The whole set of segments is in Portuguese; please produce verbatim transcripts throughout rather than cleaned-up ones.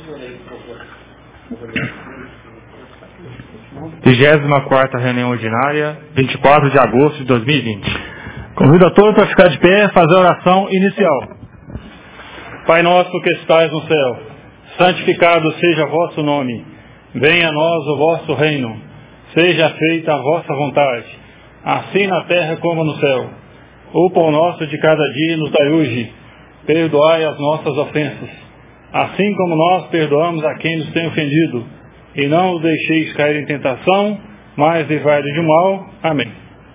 Vigésima quarta reunião ordinária, vinte e quatro de agosto de dois mil e vinte. Convido a todos para ficar de pé e fazer a oração inicial. Pai nosso que estais no céu, santificado seja vosso nome. Venha a nós o vosso reino. Seja feita a vossa vontade, assim na terra como no céu. O pão nosso de cada dia nos dai hoje. Perdoai as nossas ofensas, assim como nós perdoamos a quem nos tem ofendido. E não os deixeis cair em tentação, mas livrai-nos do mal. Amém.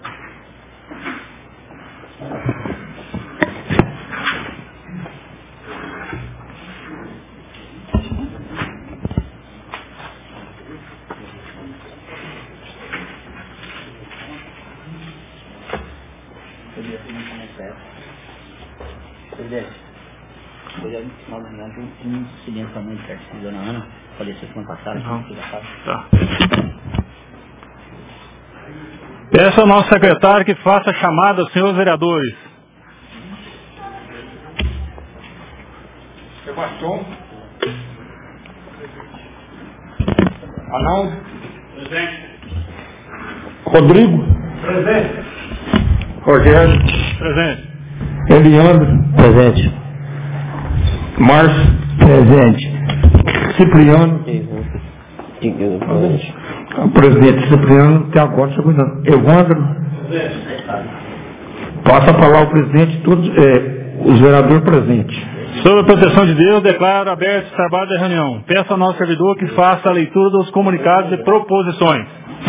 Presidente, hoje nós ganhamos um incidente muito perto da dona Ana, faleceu semana passada. Não. Tá. Peço ao nosso secretário que faça a chamada aos senhores vereadores. Sebastião. Arnaldo. Presente. Rodrigo. Presente. Rogério. Presente. Eliandro. Presente. Márcio. Presente. Cipriano. Presente. O presidente Cipriano, até agora, está cuidando. Evandro. Passa a palavra ao presidente, todos é, os vereadores presentes. Sob a proteção de Deus, declaro aberto o trabalho da reunião. Peço ao nosso servidor que faça a leitura dos comunicados e proposições.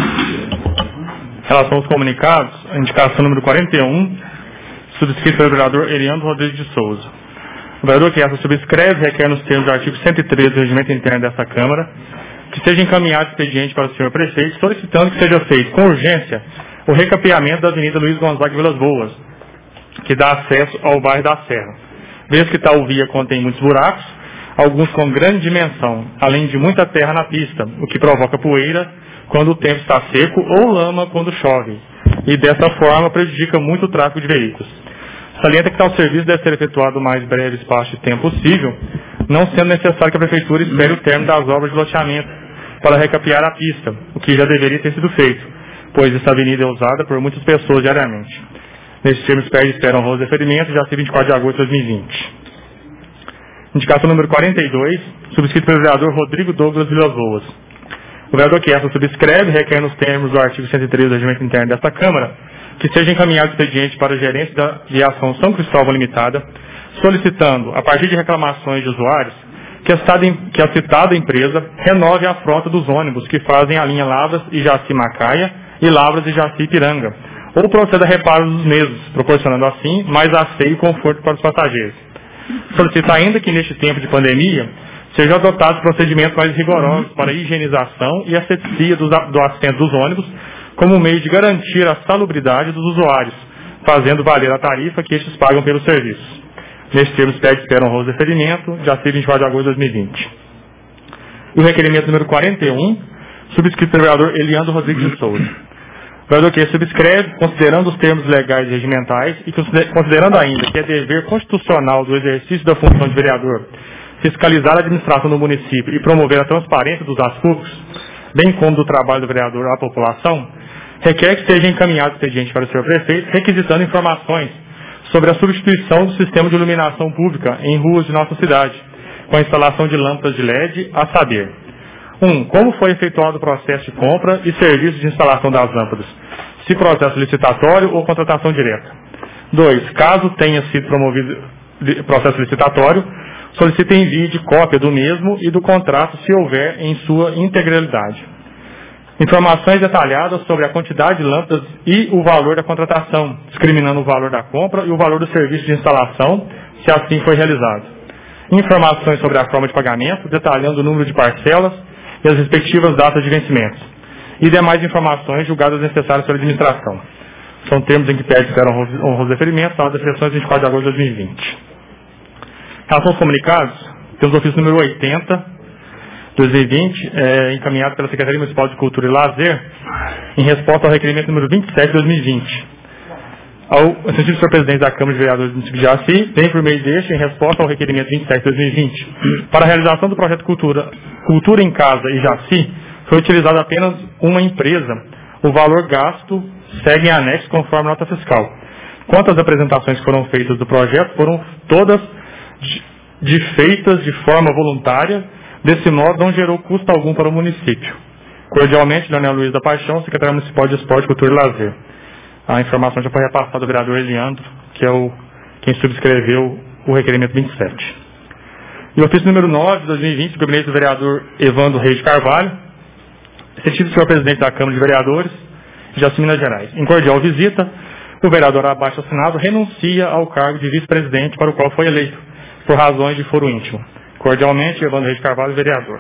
Em relação aos comunicados, a indicação número quarenta e um, subscrito pelo vereador Eliandro Rodrigues de Souza. O vereador que essa subscreve requer nos termos do artigo cento e treze do regimento interno dessa Câmara que seja encaminhado expediente para o senhor prefeito, solicitando que seja feito com urgência o recapeamento da Avenida Luiz Gonzaga de Vilas Boas, que dá acesso ao bairro da Serra. Vez que tal via contém muitos buracos, alguns com grande dimensão, além de muita terra na pista, o que provoca poeira quando o tempo está seco ou lama quando chove, e dessa forma prejudica muito o tráfego de veículos. Salienta que tal serviço deve ser efetuado o mais breve espaço de tempo possível, não sendo necessário que a Prefeitura espere o término das obras de loteamento para recapear a pista, o que já deveria ter sido feito, pois essa avenida é usada por muitas pessoas diariamente. Neste termo, espero e espero honroso deferimento, já vinte e quatro de agosto de dois mil e vinte. Indicação número quarenta e dois, subscrito pelo vereador Rodrigo Douglas Vilas Boas. O vereador que essa subscreve requer nos termos do artigo cento e treze do regimento interno desta Câmara que seja encaminhado expediente para o gerente da Viação São Cristóvão Limitada, solicitando, a partir de reclamações de usuários, que a, citada, que a citada empresa renove a frota dos ônibus que fazem a linha Lavras e Jaci Macaia e Lavras e Jaci Ipiranga, ou proceda a reparo dos mesmos, proporcionando assim mais asseio e conforto para os passageiros. Solicita ainda que neste tempo de pandemia sejam adotados procedimentos mais rigorosos para a higienização e asepsia do, do assento dos ônibus, como meio de garantir a salubridade dos usuários, fazendo valer a tarifa que estes pagam pelo serviço. Neste termo, pede espera honroso deferimento, já vinte e quatro de agosto de dois mil e vinte. E o requerimento número quarenta e um, subscrito pelo vereador Eliandro Rodrigues de Souza. O vereador que subscreve, considerando os termos legais e regimentais, e considerando ainda que é dever constitucional do exercício da função de vereador fiscalizar a administração do município e promover a transparência dos atos públicos, bem como do trabalho do vereador à população, requer que seja encaminhado expediente para o senhor prefeito, requisitando informações sobre a substituição do sistema de iluminação pública em ruas de nossa cidade, com a instalação de lâmpadas de L E D, a saber: um. Como foi efetuado o processo de compra e serviço de instalação das lâmpadas, se processo licitatório ou contratação direta. dois. Caso tenha sido promovido processo licitatório, solicita envio de cópia do mesmo e do contrato, se houver, em sua integralidade. Informações detalhadas sobre a quantidade de lâmpadas e o valor da contratação, discriminando o valor da compra e o valor do serviço de instalação, se assim foi realizado. Informações sobre a forma de pagamento, detalhando o número de parcelas e as respectivas datas de vencimento. E demais informações julgadas necessárias pela administração. São termos em que pede espera honroso deferimento, são as sessões vinte e quatro de agosto de dois mil e vinte. Em relação aos comunicados, temos o ofício número oitenta, dois mil e vinte, é, encaminhado pela Secretaria Municipal de Cultura e Lazer, em resposta ao requerimento número vinte e sete de dois mil e vinte. ao sentido senhor presidente da Câmara de Vereadores do município de Jaci, vem por meio deste em resposta ao requerimento vinte e sete de dois mil e vinte. Para a realização do projeto Cultura, Cultura em Casa e Jaci, foi utilizada apenas uma empresa. O valor gasto segue em anexo conforme nota fiscal. Quanto às apresentações que foram feitas do projeto, foram todas de, de feitas de forma voluntária, desse modo não gerou custo algum para o município. Cordialmente, Leonel Luiz da Paixão, secretário municipal de Esporte, Cultura e Lazer. A informação já foi repassada ao vereador Eliandro, que é o, quem subscreveu o requerimento vinte e sete. E o ofício número nove de dois mil e vinte, do gabinete do vereador Evandro Reis de Carvalho, sentido do senhor presidente da Câmara de Vereadores, Jaci, Minas Gerais. Em cordial visita, o vereador abaixo assinado renuncia ao cargo de vice-presidente para o qual foi eleito, por razões de foro íntimo. Cordialmente, Evandro Reis de Carvalho, vereador.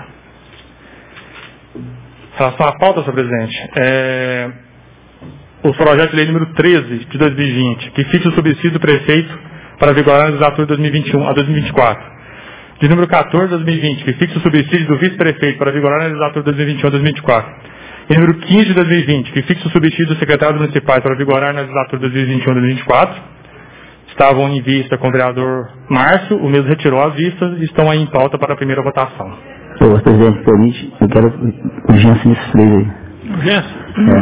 Em relação à pauta, senhor presidente, é, o projeto de lei número treze de dois mil e vinte, que fixa o subsídio do prefeito para vigorar na legislatura de dois mil e vinte e um a dois mil e vinte e quatro. De número quatorze de dois mil e vinte, que fixa o subsídio do vice-prefeito para vigorar na legislatura de dois mil e vinte e um a dois mil e vinte e quatro. E número quinze de dois mil e vinte, que fixa o subsídio dos secretários municipais para vigorar na legislatura de dois mil e vinte e um a dois mil e vinte e quatro. Estavam em vista com o vereador Márcio, o mesmo retirou as vistas e estão aí em pauta para a primeira votação. Ô, presidente, permite, eu quero urgência nesses três aí. Urgência?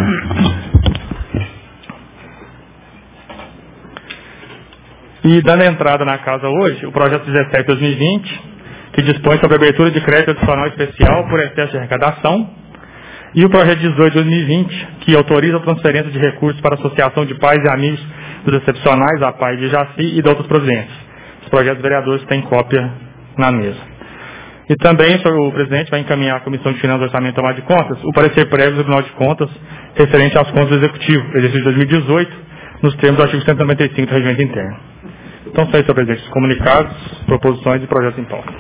É. E dando entrada na casa hoje, o projeto dezessete de dois mil e vinte, que dispõe sobre a abertura de crédito adicional especial por excesso de arrecadação, e o projeto dezoito de dois mil e vinte, que autoriza a transferência de recursos para a Associação de Pais e Amigos dos Excepcionais, a P A I de Jaci, e de outras providências. Os projetos vereadores têm cópia na mesa. E também, senhor o presidente vai encaminhar à Comissão de Finanças, Orçamento e Tomada de Contas o parecer prévio do Tribunal de Contas referente às contas do Executivo, exercício de dois mil e dezoito, nos termos do artigo cento e noventa e cinco do Regimento Interno. Então, só isso, senhor presidente, os comunicados, proposições e projetos em pauta.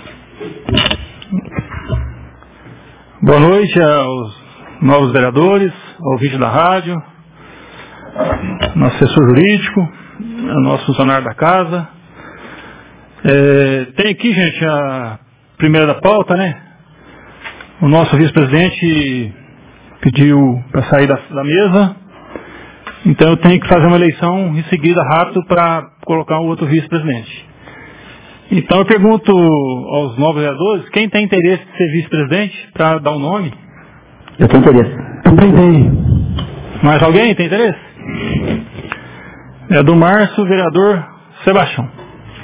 Boa noite aos novos vereadores, ao ouvinte da rádio, nosso assessor jurídico, nosso funcionário da casa. É, tem aqui, gente, a primeira da pauta, né? O nosso vice-presidente pediu para sair da, da mesa, então eu tenho que fazer uma eleição em seguida rápido para colocar um outro vice-presidente. Então eu pergunto aos novos vereadores, quem tem interesse de ser vice-presidente, para dar um nome? Eu tenho interesse. Também tenho. Mais alguém tem interesse? Vereador Márcio, vereador Sebastião.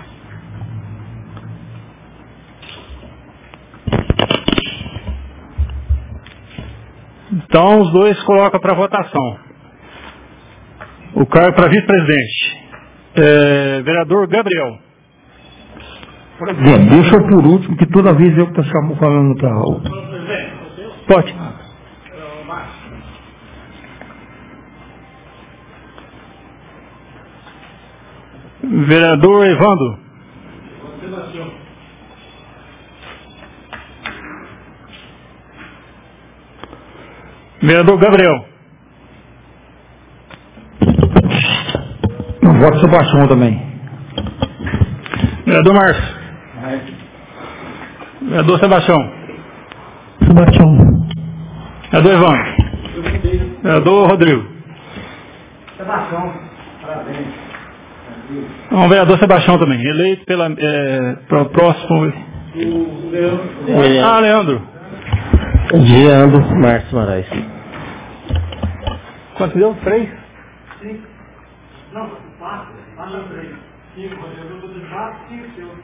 Então os dois colocam para votação. O cargo para vice-presidente. É, vereador Gabriel. Bom, deixa eu por último, que toda vez eu que estou falando para o... Pode. Vereador Evandro. Vereador Gabriel. Não, voto Sebastião também. Vereador Márcio. Vereador Sebastião. Sebastião. Vereador Evandro. Vereador Rodrigo. Sebastião. Parabéns. Um vereador Sebastião também, eleito pela, é, para o próximo... Ah, Leandro. Leandro Márcio Moraes. Quanto deu? Três? Cinco. Não, quatro. Quatro, três. Cinco, Rodrigo. Quatro, cinco,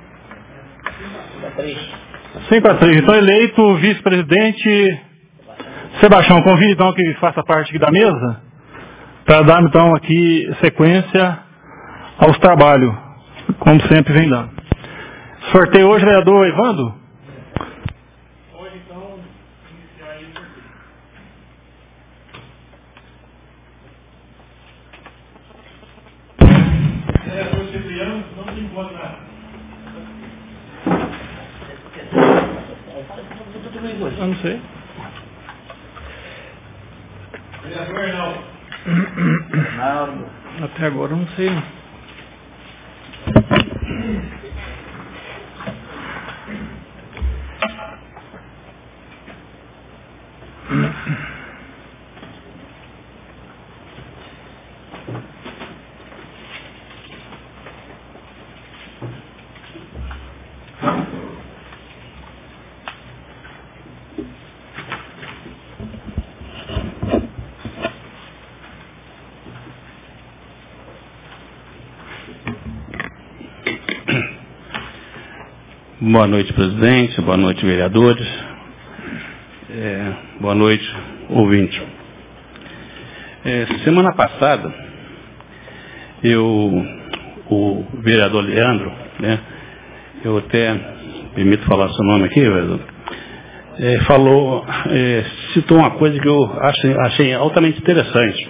cinco. Cinco a três. Então, eleito vice-presidente Sebastião. Convido, então, que faça parte aqui da mesa para dar, então, aqui sequência aos trabalhos, como sempre vem dando. Sorteio hoje, vereador Evandro? Hoje, então, iniciar aí o sorteio. Vereador Cipriano, não se encontra. Eu não sei. Vereador Arnaldo. Arnaldo. Até agora eu não sei. Boa noite, presidente. Boa noite, vereadores. É, boa noite, ouvinte. É, semana passada, eu, o vereador Leandro, né, eu até permito falar seu nome aqui, vereador, é, falou, é, citou uma coisa que eu achei, achei altamente interessante.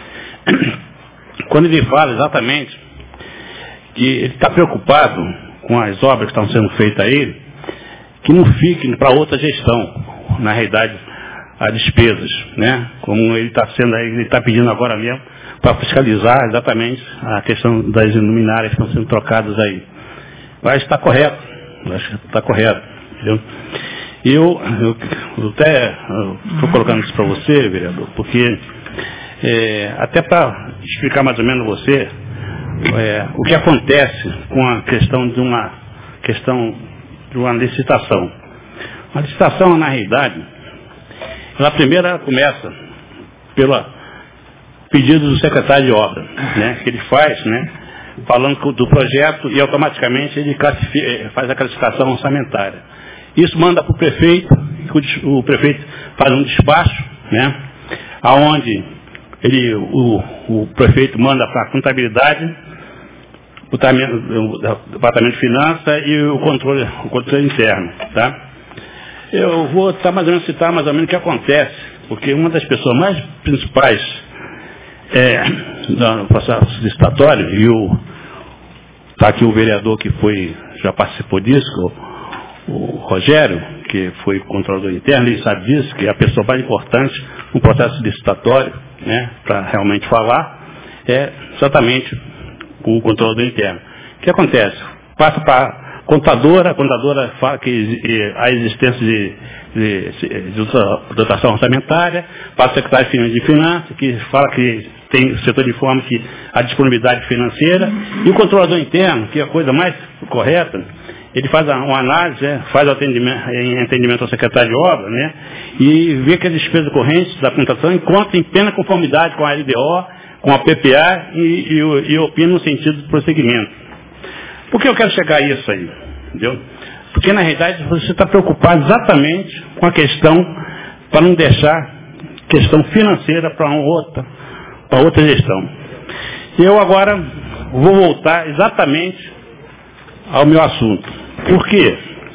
Quando ele fala exatamente que ele está preocupado com as obras que estão sendo feitas a ele, que não fiquem para outra gestão, na realidade, as despesas, né? Como ele está sendo, ele está pedindo agora mesmo para fiscalizar exatamente a questão das luminárias que estão sendo trocadas aí. Mas está correto, acho que está correto, entendeu? Eu, eu, eu até estou colocando isso para você, vereador, porque é, até para explicar mais ou menos você, É, o que acontece com a questão de uma questão de uma licitação. A licitação, na realidade, ela primeiro ela começa pelo pedido do secretário de obra, né, que ele faz, né, falando do projeto e automaticamente ele faz a classificação orçamentária. Isso manda para o prefeito, o prefeito faz um despacho, né, aonde ele, o, o prefeito manda para a contabilidade, o departamento de finanças e o controle, o controle interno, tá? Eu vou tá, mais ou menos citar mais ou menos o que acontece, porque uma das pessoas mais principais é, no processo licitatório, e o está aqui o vereador que foi, já participou disso, o, o Rogério, que foi controlador interno, ele sabe disso, que é a pessoa mais importante no processo licitatório, né, para realmente falar, é exatamente o controlador interno. O que acontece? Passa para a contadora, a contadora fala que há existência de, de, de, de dotação orçamentária, passa para o secretário de Finanças, que fala que tem o setor de informa que há disponibilidade financeira, e o controlador interno, que é a coisa mais correta, ele faz uma análise, né, faz o atendimento, em atendimento ao secretário de obra, né, e vê que as despesas correntes da contratação encontram em plena conformidade com a L D O, com a P P A e, e, e opina no sentido do prosseguimento. Por que eu quero chegar a isso aí? Entendeu? Porque na realidade você está preocupado exatamente com a questão, para não deixar questão financeira para uma outra, para outra gestão. Eu agora vou voltar exatamente ao meu assunto. Por quê?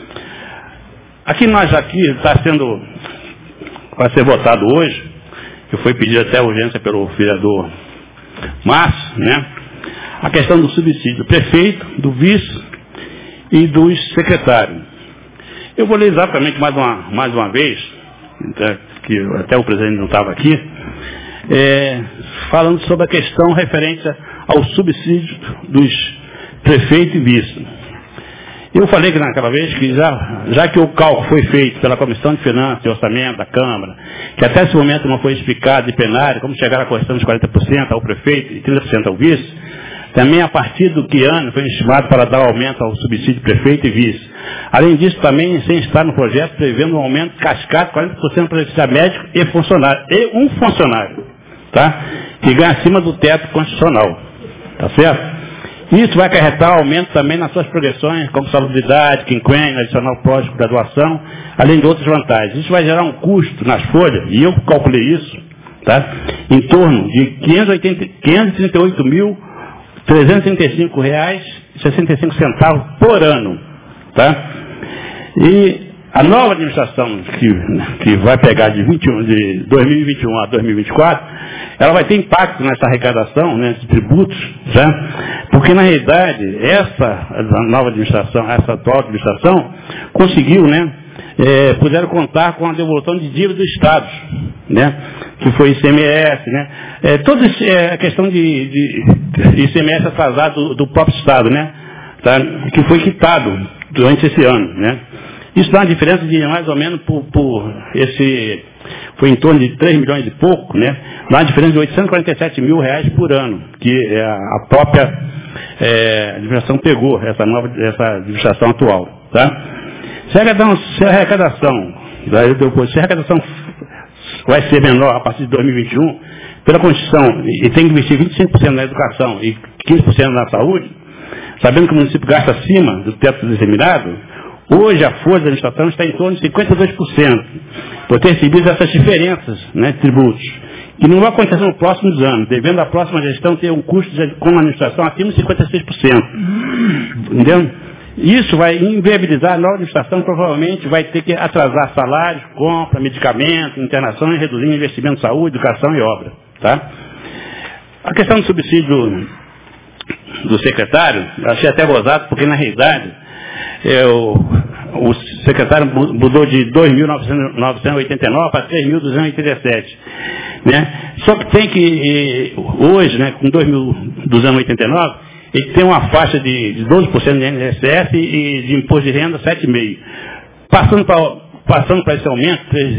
Aqui nós aqui está sendo, vai ser votado hoje, que foi pedido até urgência pelo vereador Márcio, né? A questão do subsídio do prefeito, do vice e dos secretários. Eu vou ler exatamente mais uma, mais uma vez, que até o presidente não estava aqui, é, falando sobre a questão referente ao subsídio dos prefeitos e vice. Eu falei que naquela vez que já, já que o cálculo foi feito pela Comissão de Finanças e Orçamento da Câmara, que até esse momento não foi explicado de plenário como chegar à correção de quarenta por cento ao prefeito e trinta por cento ao vice, também a partir do que ano foi estimado para dar aumento ao subsídio de prefeito e vice. Além disso, também sem estar no projeto, prevendo um aumento cascado de quarenta por cento para o médico e funcionário, e um funcionário, tá? Que ganha acima do teto constitucional, tá certo? Isso vai acarretar aumento também nas suas progressões, como salubridade, quinquênio, adicional pródigo, graduação, além de outras vantagens. Isso vai gerar um custo nas folhas, e eu calculei isso, tá? Em torno de quinhentos e trinta e oito mil, trezentos e trinta e cinco reais e sessenta e cinco centavos por ano, tá? E a nova administração que, que vai pegar de, vinte e um, de dois mil e vinte e um a dois mil e vinte e quatro, ela vai ter impacto nessa arrecadação, né, de tributos, tá? Porque na realidade essa nova administração, essa atual administração, conseguiu, né, é, puderam contar com a devolução de dívida dos estados, né, que foi I C M S, né, é, toda é, a questão de, de I C M S atrasado do, do próprio estado, né, tá, que foi quitado durante esse ano, né. Isso dá uma diferença de mais ou menos por, por esse, foi em torno de três milhões e pouco, né? Dá uma diferença de oitocentos e quarenta e sete mil reais por ano, que a própria é, administração pegou, essa nova, essa administração atual, tá? Se a arrecadação Daí depois, se a arrecadação vai ser menor a partir de dois mil e vinte e um, pela Constituição, e tem que investir vinte e cinco por cento na educação e quinze por cento na saúde, sabendo que o município gasta acima do teto determinado, hoje a folha da administração está em torno de cinquenta e dois por cento, por ter recebido essas diferenças, né, de tributos, que não vai acontecer nos próximos anos, devendo a próxima gestão ter um custo de, com a administração acima de cinquenta e seis por cento. Entendeu? Isso vai inviabilizar a nova administração, provavelmente vai ter que atrasar salários, compra, medicamentos, internação e reduzir investimento em saúde, educação e obra. Tá? A questão do subsídio do, do secretário, eu achei até gozado, porque na realidade eu, o secretário mudou de dois mil novecentos e oitenta e nove para três mil duzentos e oitenta e sete. Né? Só que tem que, hoje, né, com dois mil duzentos e oitenta e nove, ele tem uma faixa de, de doze por cento de I N S S e de imposto de renda sete vírgula cinco por cento. Passando para passando para esse aumento,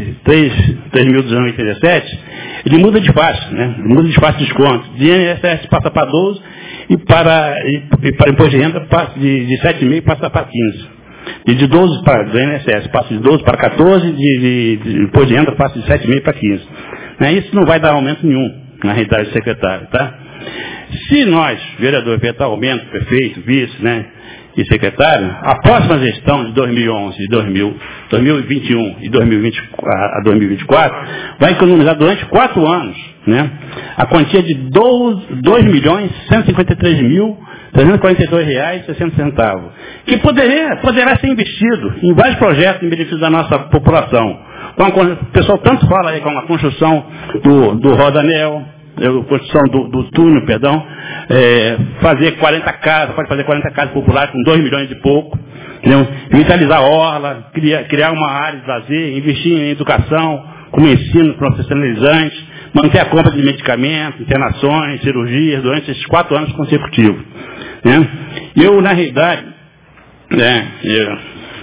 três mil duzentos e oitenta e sete, ele muda de faixa, né? Ele muda de faixa de desconto. De I N S S passa para doze e para, e, e para imposto de renda passa de, de sete vírgula cinco passa para quinze. E de doze para do I N S S passa de doze para quatorze, de, de, de imposto de renda passa de sete vírgula cinco para quinze. Né? Isso não vai dar aumento nenhum na realidade do secretário, tá? Se nós, vereador, vetar aumento, prefeito, vice, né, e secretário, a próxima gestão de dois mil e onze, dois mil, dois mil e vinte e um e dois mil e vinte a dois mil e vinte e quatro vai economizar durante quatro anos, né, a quantia de dois milhões cento e cinquenta e três mil trezentos e quarenta e dois reais e sessenta centavos, que poderia, poderá ser investido em vários projetos em benefício da nossa população. O pessoal tanto fala aí com a construção do, do Rodanel, a construção do, do túnel, perdão, é, fazer quarenta casas, pode fazer quarenta casas populares com dois milhões e pouco, entendeu? Revitalizar a orla, criar, criar uma área de lazer, investir em educação, como ensino profissionalizante, manter a compra de medicamentos, internações, cirurgias durante esses quatro anos consecutivos. Né? Eu, na realidade, né, eu,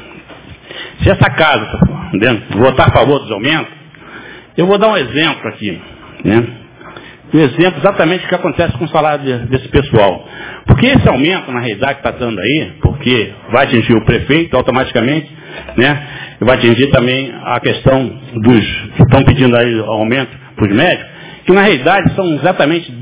se essa casa, né, votar a favor dos aumentos, eu vou dar um exemplo aqui, né? Um exemplo exatamente do que acontece com o salário desse pessoal. Porque esse aumento, na realidade, que está dando aí, porque vai atingir o prefeito automaticamente, né? Vai atingir também a questão dos que estão pedindo aí aumento para os médicos, que na realidade são exatamente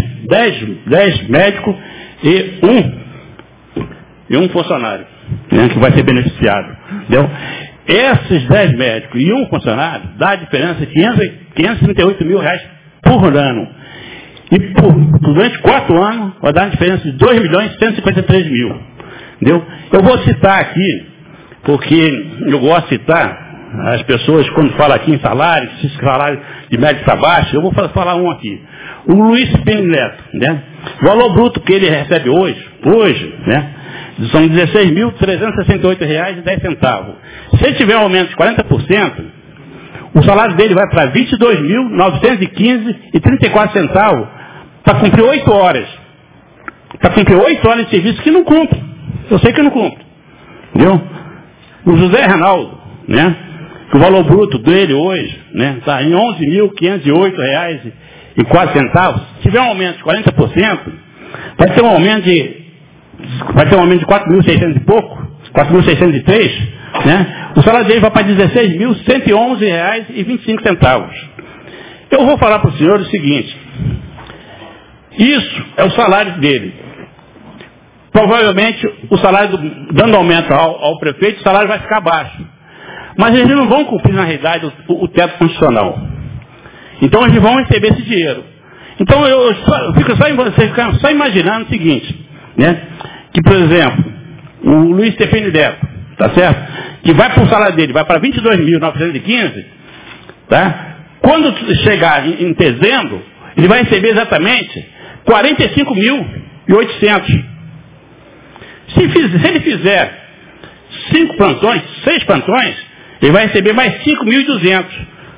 dez médicos e um, e um funcionário, né, que vai ser beneficiado. Entendeu? Esses dez médicos e um funcionário dá a diferença de quinhentos e trinta e oito mil reais por ano. E por, durante quatro anos vai dar uma diferença de dois milhões cento e cinquenta e três mil. Entendeu? Eu vou citar aqui, porque eu gosto de citar as pessoas quando falam aqui em salário, se salário de médio para baixo, eu vou falar um aqui. O Luiz Pini Neto, né? O valor bruto que ele recebe hoje, hoje, né? São dezesseis mil trezentos e sessenta e oito reais e dez centavos. Se ele tiver um aumento de quarenta por cento, o salário dele vai para vinte e dois mil novecentos e quinze reais e trinta e quatro centavos para cumprir oito horas. Para cumprir oito horas de serviço que não cumpre. Eu sei que não cumpre. Entendeu? O José Reinaldo, né? Que o valor bruto dele hoje, né, está em onze mil quinhentos e oito reais e quatro centavos. Se tiver um aumento de quarenta por cento, vai ter um aumento de, vai ter um aumento de quatro mil e seiscentos e pouco, quatro mil seiscentos e três, né? O salário dele vai para dezesseis mil cento e onze reais e vinte e cinco centavos. Eu vou falar para o senhor o seguinte, isso é o salário dele. Provavelmente o salário, do, dando aumento ao, ao prefeito, o salário vai ficar baixo. Mas eles não vão cumprir, na realidade, o, o teto constitucional. Então eles vão receber esse dinheiro. Então eu, eu, só, eu fico só, vocês ficam só imaginando o seguinte, né? Que, por exemplo, o Luiz Stefani Neto, tá certo? Que vai para o salário dele, vai para vinte e dois mil novecentos e quinze, tá? Quando chegar em, em dezembro, ele vai receber exatamente quarenta e cinco mil e oitocentos. Se, fiz, se ele fizer cinco plantões, seis plantões, ele vai receber mais cinco mil e duzentos.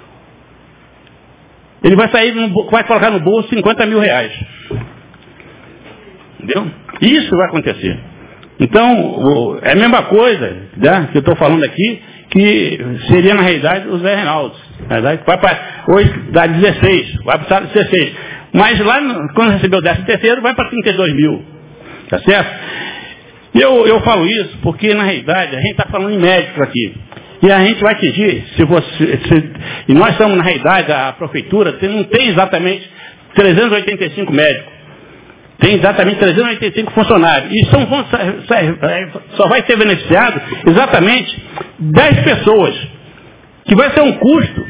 Ele vai sair, no, vai colocar no bolso cinquenta mil reais. Entendeu? Isso vai acontecer. Então, é a mesma coisa, né, que eu estou falando aqui, que seria na realidade o Zé Reinaldo. Na verdade, vai para, hoje dá dezesseis, vai para dezesseis. Mas lá, quando recebeu o décimo terceiro, vai para trinta e dois mil. Tá certo? Eu, eu falo isso porque, na realidade, a gente está falando em médicos aqui. E a gente vai atingir, se você, se, e nós estamos, na realidade, a prefeitura não tem exatamente trezentos e oitenta e cinco médicos. Tem exatamente trezentos e oitenta e cinco funcionários. E são, só vai ser beneficiado exatamente dez pessoas. Que vai ser um custo.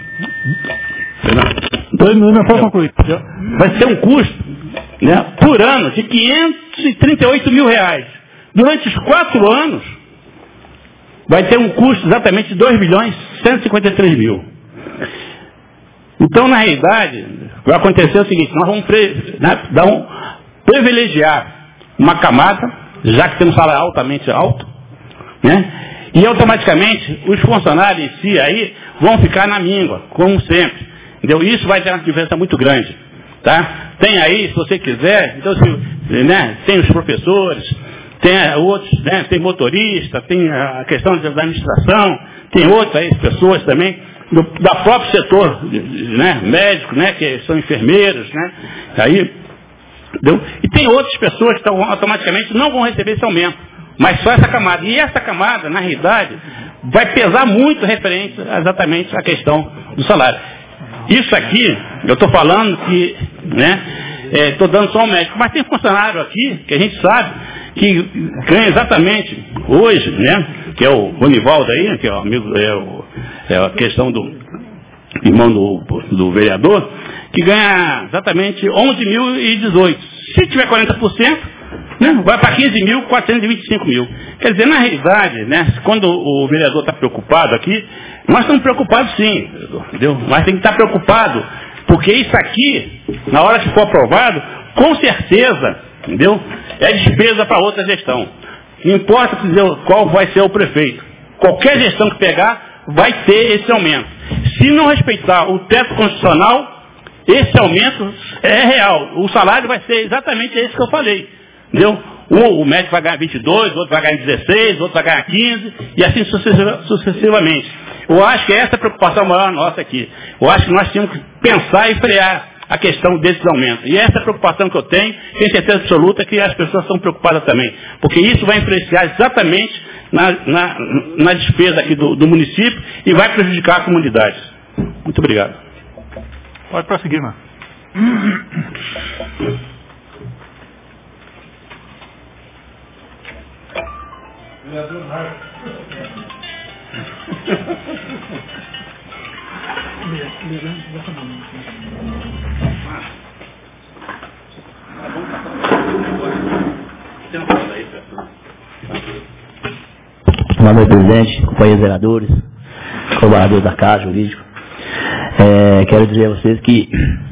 Dois minutos, não concluir. Vai ser um custo, né, por ano de quinhentos e trinta e oito mil reais. Durante os quatro anos, vai ter um custo exatamente de dois milhões cento e cinquenta e três mil. Então, na realidade, vai acontecer o seguinte: nós vamos pre, né, dar um, privilegiar uma camada, já que temos um salário altamente alto, né, e automaticamente os funcionários em si aí vão ficar na míngua, como sempre. Entendeu? Isso vai ter uma diferença muito grande. Tá? Tem aí, se você quiser, então, se, né, tem os professores, tem outros, né, tem motorista, tem a questão da administração, tem outras aí, pessoas também, do da próprio setor, né, médico, né, que são enfermeiros, né, aí, entendeu? E tem outras pessoas que tão, automaticamente não vão receber esse aumento, mas só essa camada. E essa camada, na realidade, vai pesar muito referente exatamente à questão do salário. Isso aqui, eu estou falando que, né, estou é, dando só um médico, mas tem funcionário aqui, que a gente sabe, que ganha exatamente hoje, né, que é o Ronivaldo aí, que é o amigo, é, o, é a questão do irmão do, do vereador, que ganha exatamente onze mil e dezoito. Se tiver quarenta por cento, né, vai para quinze mil quatrocentos e vinte e cinco mil. Quer dizer, na realidade, né, quando o vereador está preocupado aqui, nós estamos preocupados sim, entendeu? Mas tem que estar preocupado, porque isso aqui, na hora que for aprovado, com certeza, entendeu? É despesa para outra gestão. Não importa qual vai ser o prefeito. Qualquer gestão que pegar, vai ter esse aumento. Se não respeitar o teto constitucional, esse aumento é real. O salário vai ser exatamente esse que eu falei. Entendeu? Um, o médico vai ganhar vinte e dois, outro vai ganhar dezesseis, outro vai ganhar quinze, e assim sucessivamente. Eu acho que essa é a preocupação maior nossa aqui. Eu acho que nós temos que pensar e frear a questão desses aumentos. E essa é a preocupação que eu tenho, tenho certeza absoluta que as pessoas são preocupadas também. Porque isso vai influenciar exatamente na, na, na despesa aqui do, do município e vai prejudicar a comunidade. Muito obrigado. Pode prosseguir, mano. Vereador Marcos. Boa noite, presidente, companheiros vereadores, colaboradores da Casa Jurídico. É, quero dizer a vocês que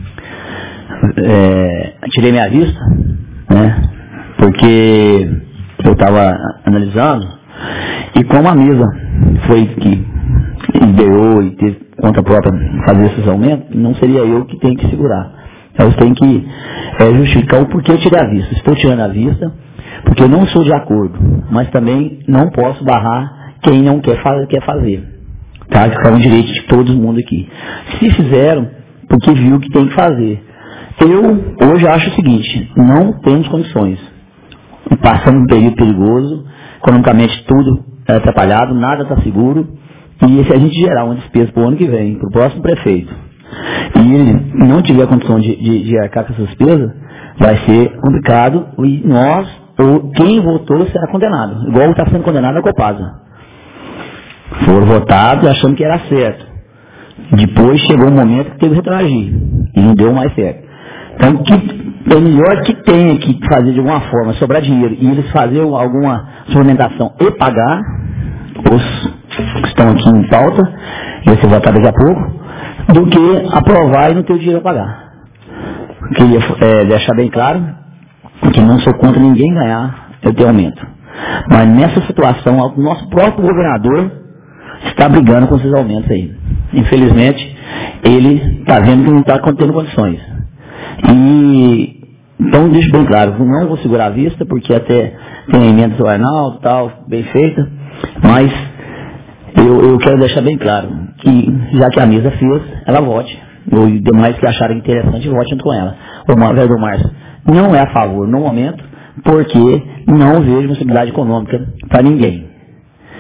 é, tirei minha vista, né, porque eu estava analisando, e como a mesa foi que ideou e teve conta própria fazer esses aumentos, não seria eu que tenho que segurar. Então eu tenho que é, justificar o porquê eu tirei a vista. Estou tirando a vista porque eu não sou de acordo, mas também não posso barrar quem não quer, fa quer fazer. Tá? Que é um direito de todo mundo aqui. Se fizeram, porque viu que tem que fazer. Eu hoje acho o seguinte: não temos condições. Passamos um período perigoso, economicamente tudo é atrapalhado, nada está seguro, e se a gente gerar uma despesa para o ano que vem, para o próximo prefeito, e ele não tiver condição de, de, de arcar com essa despesa, vai ser complicado, e nós, ou quem votou, será condenado, igual está sendo condenado a Copasa. Foram votados achando que era certo. Depois chegou um momento que teve que retroagir, e não deu mais certo. Então, que é melhor que tenha que fazer de alguma forma, sobrar dinheiro, e eles fazerem alguma suplementação e pagar, os que estão aqui em pauta, e vai ser votado daqui a pouco, do que aprovar e não ter o dinheiro a pagar. Queria é, deixar bem claro que não sou contra ninguém ganhar eu ter aumento. Mas nessa situação, o nosso próprio governador está brigando com esses aumentos aí. Infelizmente, ele está vendo que não está tendo condições. E, então, deixo bem claro, não vou segurar a vista, porque até tem a emenda do Arnaldo e tal, bem feita, mas eu, eu quero deixar bem claro que, já que a mesa fez, ela vote. Ou demais que acharem interessante, vote junto com ela. O vereador Márcio não é a favor no momento, porque não vejo possibilidade econômica para ninguém.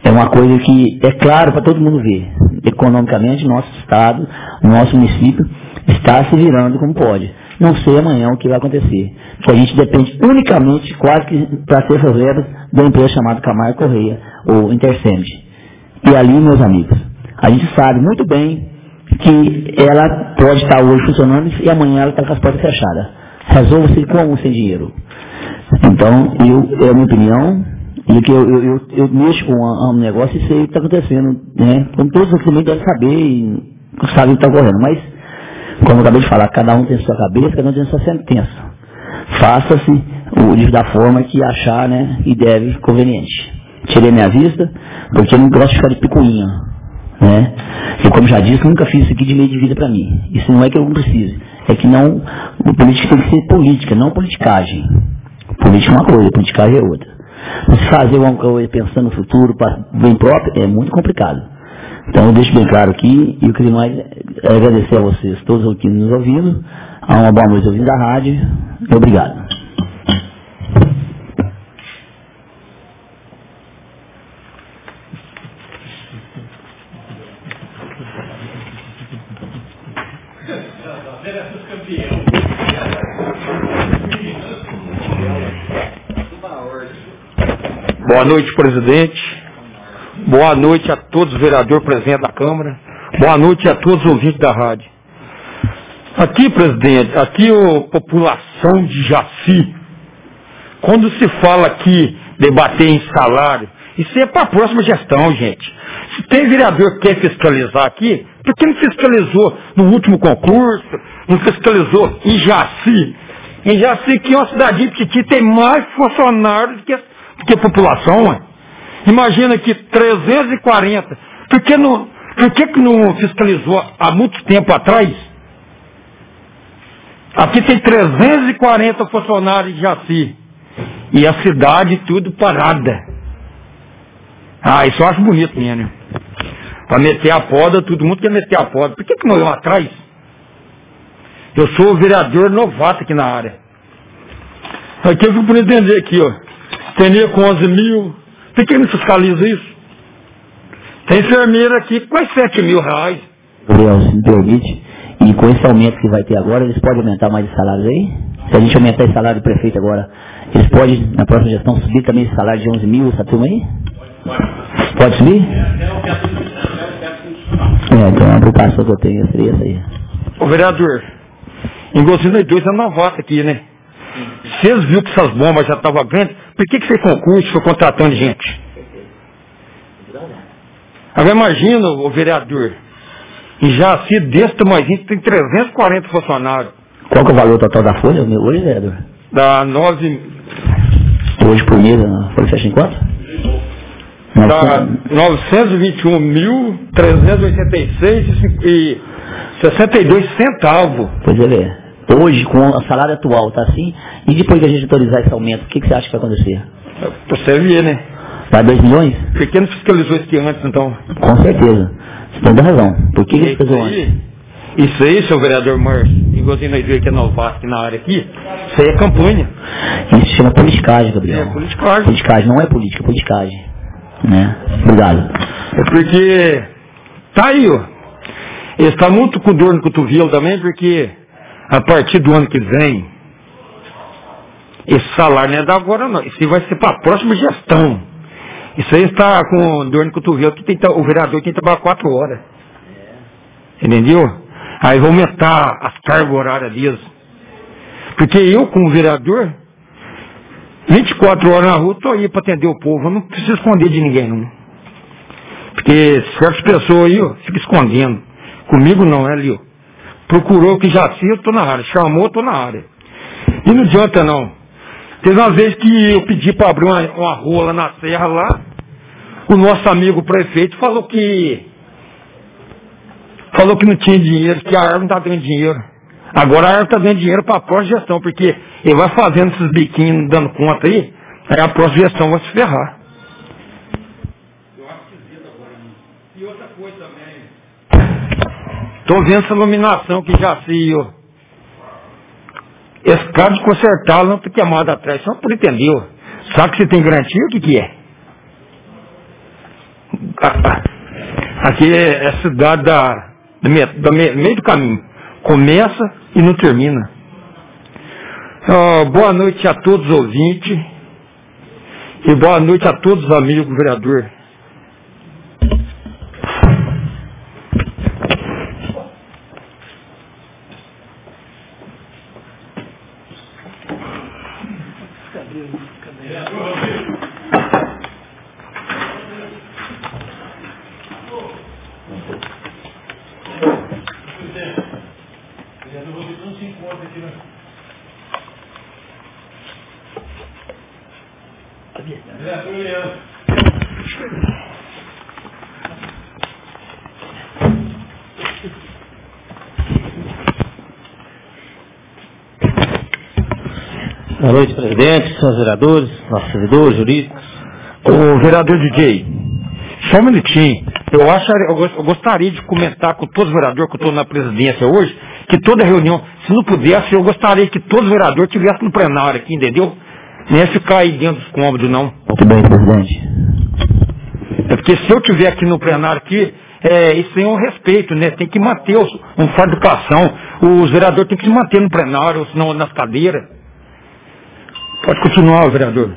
é uma coisa que é claro para todo mundo ver. Economicamente, nosso estado, nosso município está se virando como pode. Não sei amanhã o que vai acontecer. Porque a gente depende unicamente, quase que para ser verbas, de uma empresa chamada Camargo Correia, ou Intercend. E ali, meus amigos, a gente sabe muito bem que ela pode estar hoje funcionando e amanhã ela está com as portas fechadas. Resolva-se como sem dinheiro. Então, eu, é a minha opinião, e que eu, eu, eu, eu mexo com um negócio e sei o que está acontecendo, né? Como todos os clientes devem saber e sabem o que está ocorrendo. Mas, como eu acabei de falar, cada um tem sua cabeça, cada um tem sua sentença. Faça-se o livro da forma que achar, né, e deve conveniente. Tirei minha vista, porque eu não gosto de ficar de picuinha, né? Eu, como já disse, nunca fiz isso aqui de meio de vida para mim. Isso não é que eu não precise. É que não, o política tem que ser política, não politicagem. Política é uma coisa, politicagem é outra. Mas fazer uma coisa pensando no futuro, para bem próprio, é muito complicado. Então eu deixo bem claro aqui, e eu queria mais agradecer a vocês, todos aqui nos ouvindo, a uma boa noite ouvindo da rádio. Obrigado. Boa noite, presidente. Boa noite a todos os vereadores presentes da Câmara. Boa noite a todos os ouvintes da rádio. Aqui, presidente, aqui a população de Jaci, quando se fala aqui debater em salário, isso é para a próxima gestão, gente. Se tem vereador que quer fiscalizar aqui, por que não fiscalizou no último concurso, não fiscalizou em Jaci? Em Jaci, que é uma cidadinha pequena, tem mais funcionários do que, do que a população, ué. Imagina que trezentos e quarenta, por que não, por que que não fiscalizou há muito tempo atrás? Aqui tem trezentos e quarenta funcionários de Jaci. E a cidade tudo parada. Ah, isso eu acho bonito mesmo. Para meter a poda, todo mundo quer meter a poda. Por que que não eu atrás? Eu sou o vereador novato aqui na área. Aqui eu fui por entender aqui, ó. Tem com onze mil. Por que não fiscaliza isso? Tem enfermeira aqui com quase sete mil reais. Gabriel, se me permite, e com esse aumento que vai ter agora, eles podem aumentar mais os salários aí? Se a gente aumentar esse salário do prefeito agora, eles podem, na próxima gestão, subir também esse salário de onze mil, essa turma aí? Pode subir? É, então a preocupação que eu tenho seria essa aí. Ô vereador, em Golzinho dois é novato aqui, né? Vocês viram que essas bombas já estavam grandes, por que que fez concurso, foi contratando gente? Agora imagina, o vereador, em Jaci desse tamanhozinho tem trezentos e quarenta funcionários. Qual que é o valor total da folha hoje, vereador? Dá nove... Hoje por mês, a folha fecha em quanto? Dá novecentos e vinte e um mil, trezentos e oitenta e seis e sessenta e dois centavos. Pois é, velho. Hoje, com o salário atual, tá assim, e depois que a gente autorizar esse aumento, o que, que você acha que vai acontecer? Pra você ver, né? Vai dois milhões? Por que não fiscalizou isso aqui antes, então? Com certeza. Você tem toda razão. Por que, que ele fez antes? Isso aí, seu vereador Márcio, igualzinho nós vimos que é novato aqui na área aqui, isso aí é campanha. Isso se chama politicagem, Gabriel. É, politicagem. Politicagem não é política, é politicagem. Né? Obrigado. É porque, tá aí, ó. Ele está muito com dor no cotovelo também, porque a partir do ano que vem, esse salário não é da agora não, isso aí vai ser para a próxima gestão. Isso aí está com dor no cotovelo, que tem, o vereador tem que trabalhar quatro horas. Entendeu? Aí vai aumentar as cargas horárias deles. Porque eu, como vereador, vinte e quatro horas na rua, estou aí para atender o povo. Eu não preciso esconder de ninguém, não. Porque certas pessoas aí, ó, ficam escondendo. Comigo não, é ali, ó. Procurou que já sim, eu estou na área. Chamou, eu estou na área. E não adianta, não. Teve uma vez que eu pedi para abrir uma, uma rua lá na serra, lá. O nosso amigo prefeito falou que... Falou que não tinha dinheiro, que a árvore não está dando dinheiro. Agora a árvore está dando dinheiro para a próxima gestão, porque ele vai fazendo esses biquinhos, dando conta aí, aí a próxima gestão vai se ferrar. Eu acho esquisito agora, e outra coisa também. Estou vendo essa iluminação que já se, ó. Esse cara de consertar não está queimado atrás, só por entender, ó. Sabe que você tem garantia, o que que é? Aqui é a cidade da, da, meio, da meio do caminho. Começa e não termina. Uh, boa noite a todos os ouvintes e boa noite a todos os amigos vereador. Boa noite, presidente, senhores vereadores, nossos servidores jurídicos. O vereador D J, só um minutinho. Eu, acho, eu gostaria de comentar com todos os vereadores que eu estou na presidência hoje, que toda reunião, se não pudesse, eu gostaria que todos os vereadores estivessem no plenário aqui, entendeu? Não ia ficar aí dentro dos cômodos, não. Muito bem, presidente. É porque se eu estiver aqui no plenário aqui, é, isso é um respeito, né? Tem que manter os, um fórum de educação. Os vereadores têm que se manter no plenário, senão nas cadeiras. Pode continuar, vereador.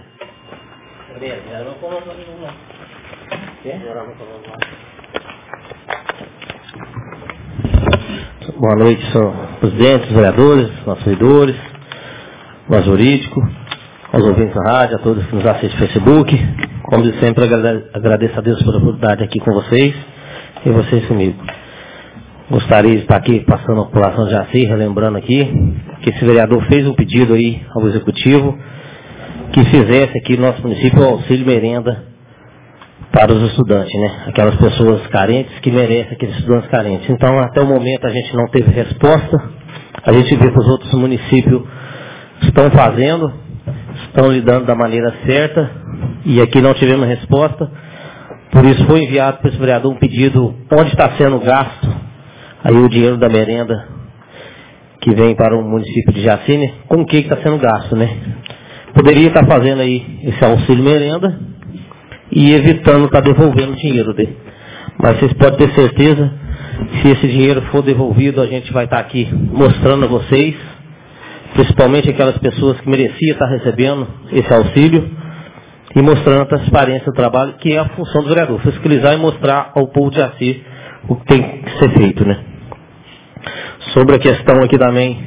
Boa noite, senhor presidente, vereadores, nossos servidores, nosso jurídico, aos ouvintes da rádio, a todos que nos assistem no Facebook. Como de sempre, agradeço a Deus pela oportunidade aqui com vocês e vocês comigo. Gostaria de estar aqui passando a população de Jaci, relembrando aqui que esse vereador fez um pedido aí ao Executivo que fizesse aqui no nosso município o auxílio merenda para os estudantes, né? Aquelas pessoas carentes que merecem aqueles estudantes carentes. Então, até o momento a gente não teve resposta. A gente vê que os outros municípios estão fazendo, estão lidando da maneira certa, e aqui não tivemos resposta. Por isso foi enviado para esse vereador um pedido onde está sendo gasto aí o dinheiro da merenda que vem para o município de Jaci, né? Com o que está sendo gasto, né? Poderia estar fazendo aí esse auxílio merenda e evitando estar devolvendo o dinheiro dele. Mas vocês podem ter certeza, se esse dinheiro for devolvido, a gente vai estar aqui mostrando a vocês, principalmente aquelas pessoas que mereciam estar recebendo esse auxílio, e mostrando a transparência do trabalho, que é a função do vereador, fiscalizar e mostrar ao povo de Jaci o que tem que ser feito, né? Sobre a questão aqui também,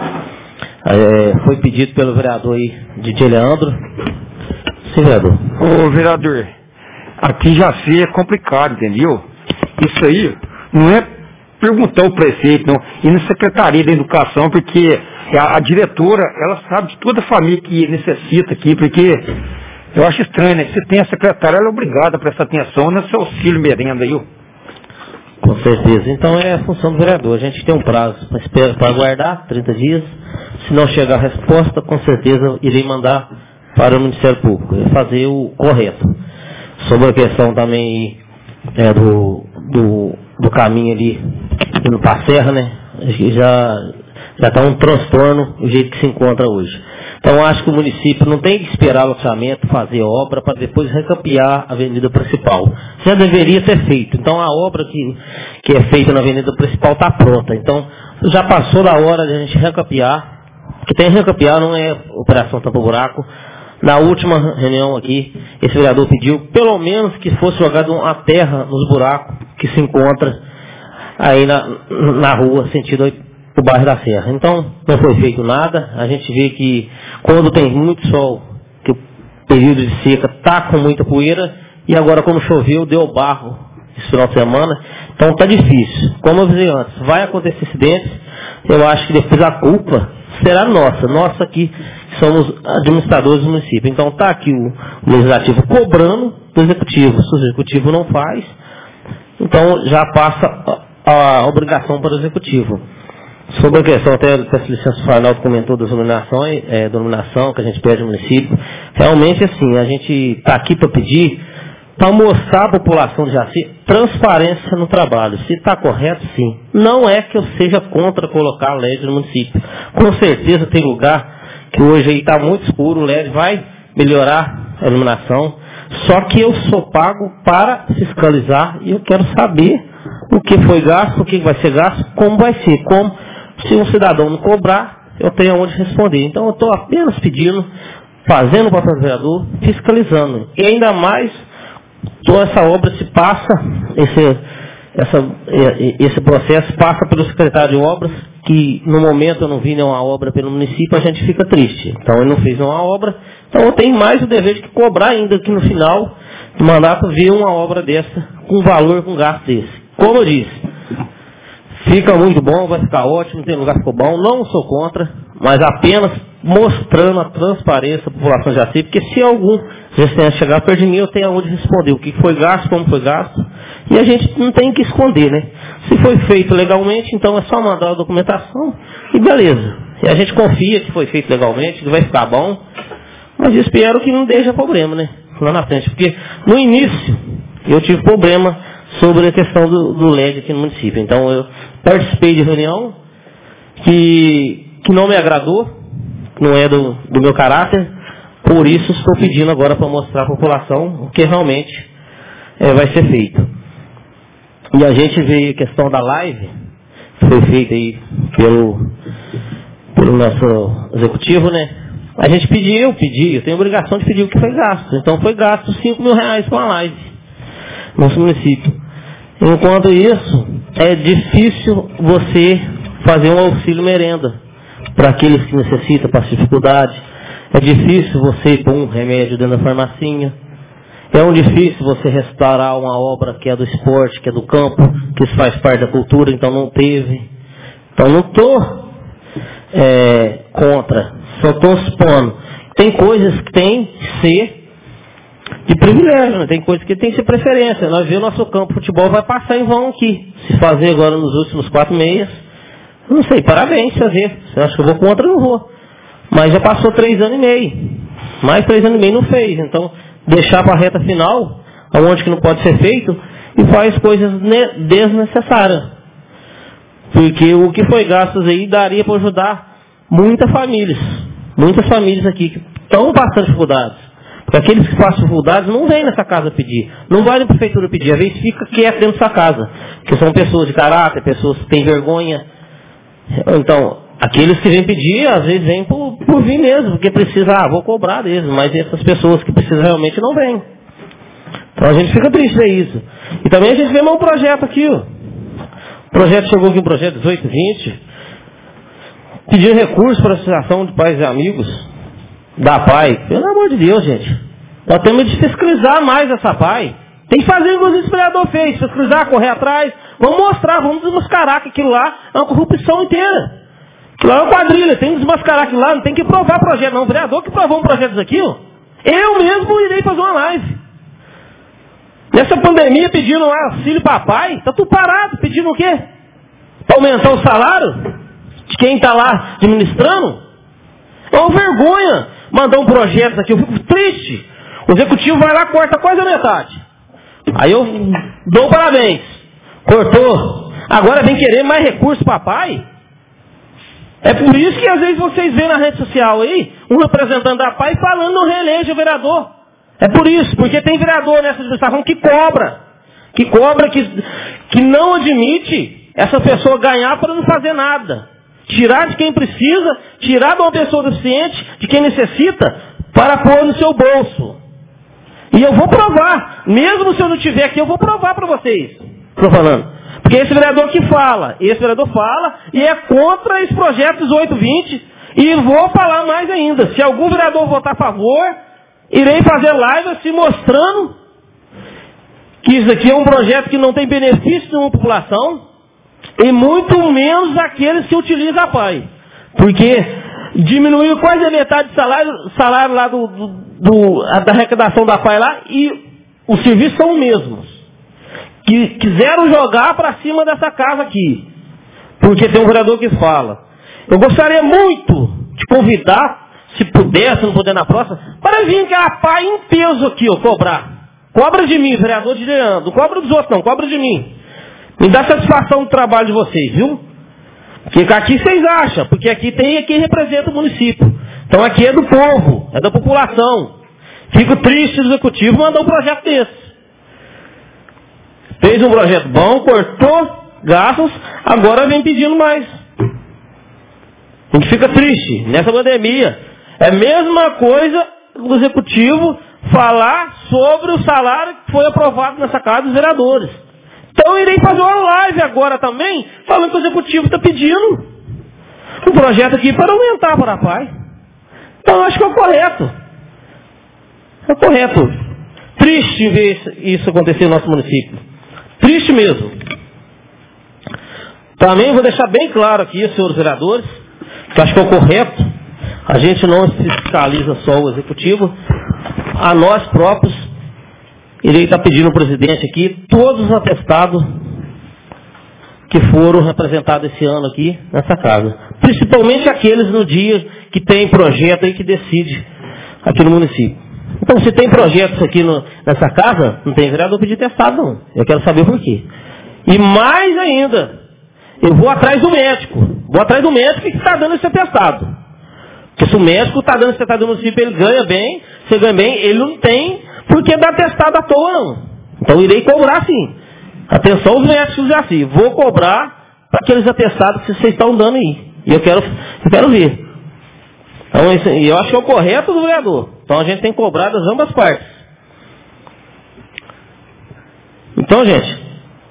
é, foi pedido pelo vereador aí, D J Leandro. Sim, vereador. Ô, vereador, aqui em Jaci é complicado, entendeu? Isso aí não é perguntar ao prefeito, não, e na Secretaria da Educação, porque a, a diretora, ela sabe de toda a família que necessita aqui, porque eu acho estranho, né? Se tem a secretária, ela é obrigada a prestar atenção nesse auxílio merenda aí. Com certeza. Então é a função do vereador. A gente tem um prazo para aguardar, trinta dias. Se não chegar a resposta, com certeza irei mandar para o Ministério Público. É fazer o correto. Sobre a questão também é, do, do, do caminho ali, indo para a Serra, né? Já já está um transtorno o jeito que se encontra hoje. Então acho que o município não tem que esperar o loteamento, fazer obra para depois recampear a avenida principal. Já deveria ser feito. Então a obra que, que é feita na avenida principal está pronta. Então já passou da hora de a gente recampear. Que tem que recampear, não é operação tampa-buraco. Na última reunião aqui, esse vereador pediu pelo menos que fosse jogado uma terra nos buracos que se encontra aí na, na rua, sentido o bairro da Serra. Então, não foi feito nada. A gente vê que quando tem muito sol, que o período de seca está com muita poeira, e agora como choveu, deu barro esse final de semana. Então está difícil. Como eu disse antes, vai acontecer acidentes. Eu acho que depois a culpa será nossa. Nós aqui somos administradores do município. Então está aqui o, o legislativo cobrando do executivo. Se o executivo não faz, então já passa a, a obrigação para o executivo. Sobre a questão, até peço licença, o Arnaldo comentou das iluminações, é, iluminação que a gente pede ao município. Realmente, assim, a gente está aqui para pedir, para mostrar à população de Jaci transparência no trabalho. Se está correto, sim. Não é que eu seja contra colocar L E D no município. Com certeza tem lugar que hoje está muito escuro, o L E D vai melhorar a iluminação. Só que eu sou pago para fiscalizar e eu quero saber o que foi gasto, o que vai ser gasto, como vai ser. Como, se um cidadão me cobrar, eu tenho onde responder. Então eu estou apenas pedindo, fazendo o papel do vereador, fiscalizando. E ainda mais, toda essa obra se passa, esse, essa, esse processo passa pelo secretário de obras, que no momento eu não vi nenhuma obra pelo município, a gente fica triste. Então ele não fez nenhuma obra, então eu tenho mais o dever de cobrar ainda que no final do mandato ver uma obra dessa, com valor, com gasto desse. Como eu disse, fica muito bom, vai ficar ótimo, tem lugar que ficou bom, não sou contra, mas apenas mostrando a transparência à população de Jaci, porque se algum gestor chegar perto de mim, eu tenho onde responder o que foi gasto, como foi gasto, e a gente não tem que esconder, né? Se foi feito legalmente, então é só mandar a documentação e beleza. E a gente confia que foi feito legalmente, que vai ficar bom, mas espero que não deixe problema, né? Lá na frente, porque no início eu tive problema sobre a questão do, do L E D aqui no município. Então eu participei de reunião que, que não me agradou, não é do, do meu caráter, por isso estou pedindo agora para mostrar à população o que realmente é, vai ser feito. E a gente vê a questão da live, foi feita aí pelo, pelo nosso executivo, né? A gente pediu, eu pedi, eu tenho a obrigação de pedir o que foi gasto. Então foi gasto cinco mil reais com a live no nosso município. Enquanto isso, é difícil você fazer um auxílio merenda para aqueles que necessitam, para as dificuldades. É difícil você pôr um remédio dentro da farmacinha. É um difícil você restaurar uma obra que é do esporte, que é do campo, que isso faz parte da cultura, então não teve. Então não estou é, contra, só estou expondo. Tem coisas que tem que ser de privilégio, né? Tem coisas que tem que ser preferência. Nós vemos o nosso campo de futebol vai passar em vão aqui. Se fazer agora nos últimos quatro meses, não sei, parabéns fazer. Você acha que eu vou contra? Não vou. Mas já passou três anos e meio. Mais três anos e meio não fez. Então, deixar para a reta final, aonde que não pode ser feito, e faz coisas desnecessárias. Porque o que foi gastos aí daria para ajudar muitas famílias. Muitas famílias aqui que estão passando dificuldades. Porque aqueles que passam dificuldades não vêm nessa casa pedir. Não vai na prefeitura pedir. Às vezes fica quieto dentro dessa casa. Porque são pessoas de caráter, pessoas que têm vergonha. Então, aqueles que vêm pedir, às vezes vêm por, por vir mesmo, porque precisa, ah, vou cobrar mesmo, mas essas pessoas que precisam realmente não vêm. Então a gente fica triste ver isso. E também a gente vê mais um projeto aqui, ó. O projeto chegou aqui, um projeto dezoito vinte, pedindo recurso para a Associação de Pais e Amigos da P A I. Pelo amor de Deus, gente. Nós temos de fiscalizar mais essa P A I. Tem que fazer igual o vereador fez, fiscalizar, correr atrás. Vamos mostrar, vamos desmascarar que aquilo lá é uma corrupção inteira. Aquilo lá é uma quadrilha, tem que desmascarar aquilo lá, não tem que provar projeto, não. O vereador que provou um projeto daqui, ó, eu mesmo irei fazer uma live. Nessa pandemia pedindo um auxílio para pai, tá tudo parado, pedindo o quê? Para aumentar o salário de quem está lá administrando? É uma vergonha mandar um projeto aqui, eu fico triste. O executivo vai lá, corta quase a metade. Aí eu dou parabéns. Cortou. Agora vem querer mais recursos para pai? É por isso que às vezes vocês veem na rede social aí, um representante da P A I falando não reelege o vereador. É por isso, porque tem vereador nessa administração que cobra. Que cobra, que, que não admite essa pessoa ganhar para não fazer nada. Tirar de quem precisa, tirar de uma pessoa deficiente, de quem necessita, para pôr no seu bolso. E eu vou provar. Mesmo se eu não estiver aqui, eu vou provar para vocês. Estou falando. Porque esse vereador que fala, esse vereador fala e é contra esse projeto dezoito vinte. E vou falar mais ainda. Se algum vereador votar a favor, irei fazer live assim mostrando que isso aqui é um projeto que não tem benefício nenhum para a população e muito menos aqueles que utilizam a P A I. Porque diminuiu quase a metade do salário, salário lá do, do, do, da arrecadação da P A I lá e os serviços são os mesmos. Que quiseram jogar para cima dessa casa aqui. Porque tem um vereador que fala. Eu gostaria muito de convidar, se puder, se não puder na próxima, para vir que a P A I em peso aqui, ó, cobrar. Cobra de mim, vereador de Leandro. Não cobra dos outros não, cobra de mim. Me dá satisfação do trabalho de vocês, viu? Porque aqui vocês acham, porque aqui tem quem representa o município. Então aqui é do povo, é da população. Fico triste do executivo mandar um projeto desse. Fez um projeto bom, cortou gastos, agora vem pedindo mais. A gente fica triste nessa pandemia. É a mesma coisa do executivo falar sobre o salário que foi aprovado nessa casa dos vereadores. Então eu irei fazer uma live agora também, falando que o executivo está pedindo um projeto aqui para aumentar para a Pai. Então eu acho que é o correto. É o correto. Triste ver isso acontecer no nosso município. Triste mesmo. Também vou deixar bem claro aqui, senhores vereadores, que acho que é o correto. A gente não fiscaliza só o executivo. A nós próprios, irei estar pedindo ao presidente aqui, todos os atestados que foram representados esse ano aqui nessa casa. Principalmente aqueles no dia que tem projeto aí que decide aqui no município. Então, se tem projetos aqui no, nessa casa, não tem vereador pedir testado, não. Eu quero saber por quê. E mais ainda, eu vou atrás do médico. Vou atrás do médico que está dando esse atestado. Porque se o médico está dando esse atestado no município, ele ganha bem, você ganha bem, ele não tem porque dá atestado à toa, não. Então, irei cobrar sim. Atenção os médicos já assim. Vou cobrar para aqueles atestados que vocês estão dando aí. E eu quero, eu quero ver. Então, isso, eu acho que é o correto do vereador. Então, a gente tem que cobrar das ambas partes. Então, gente,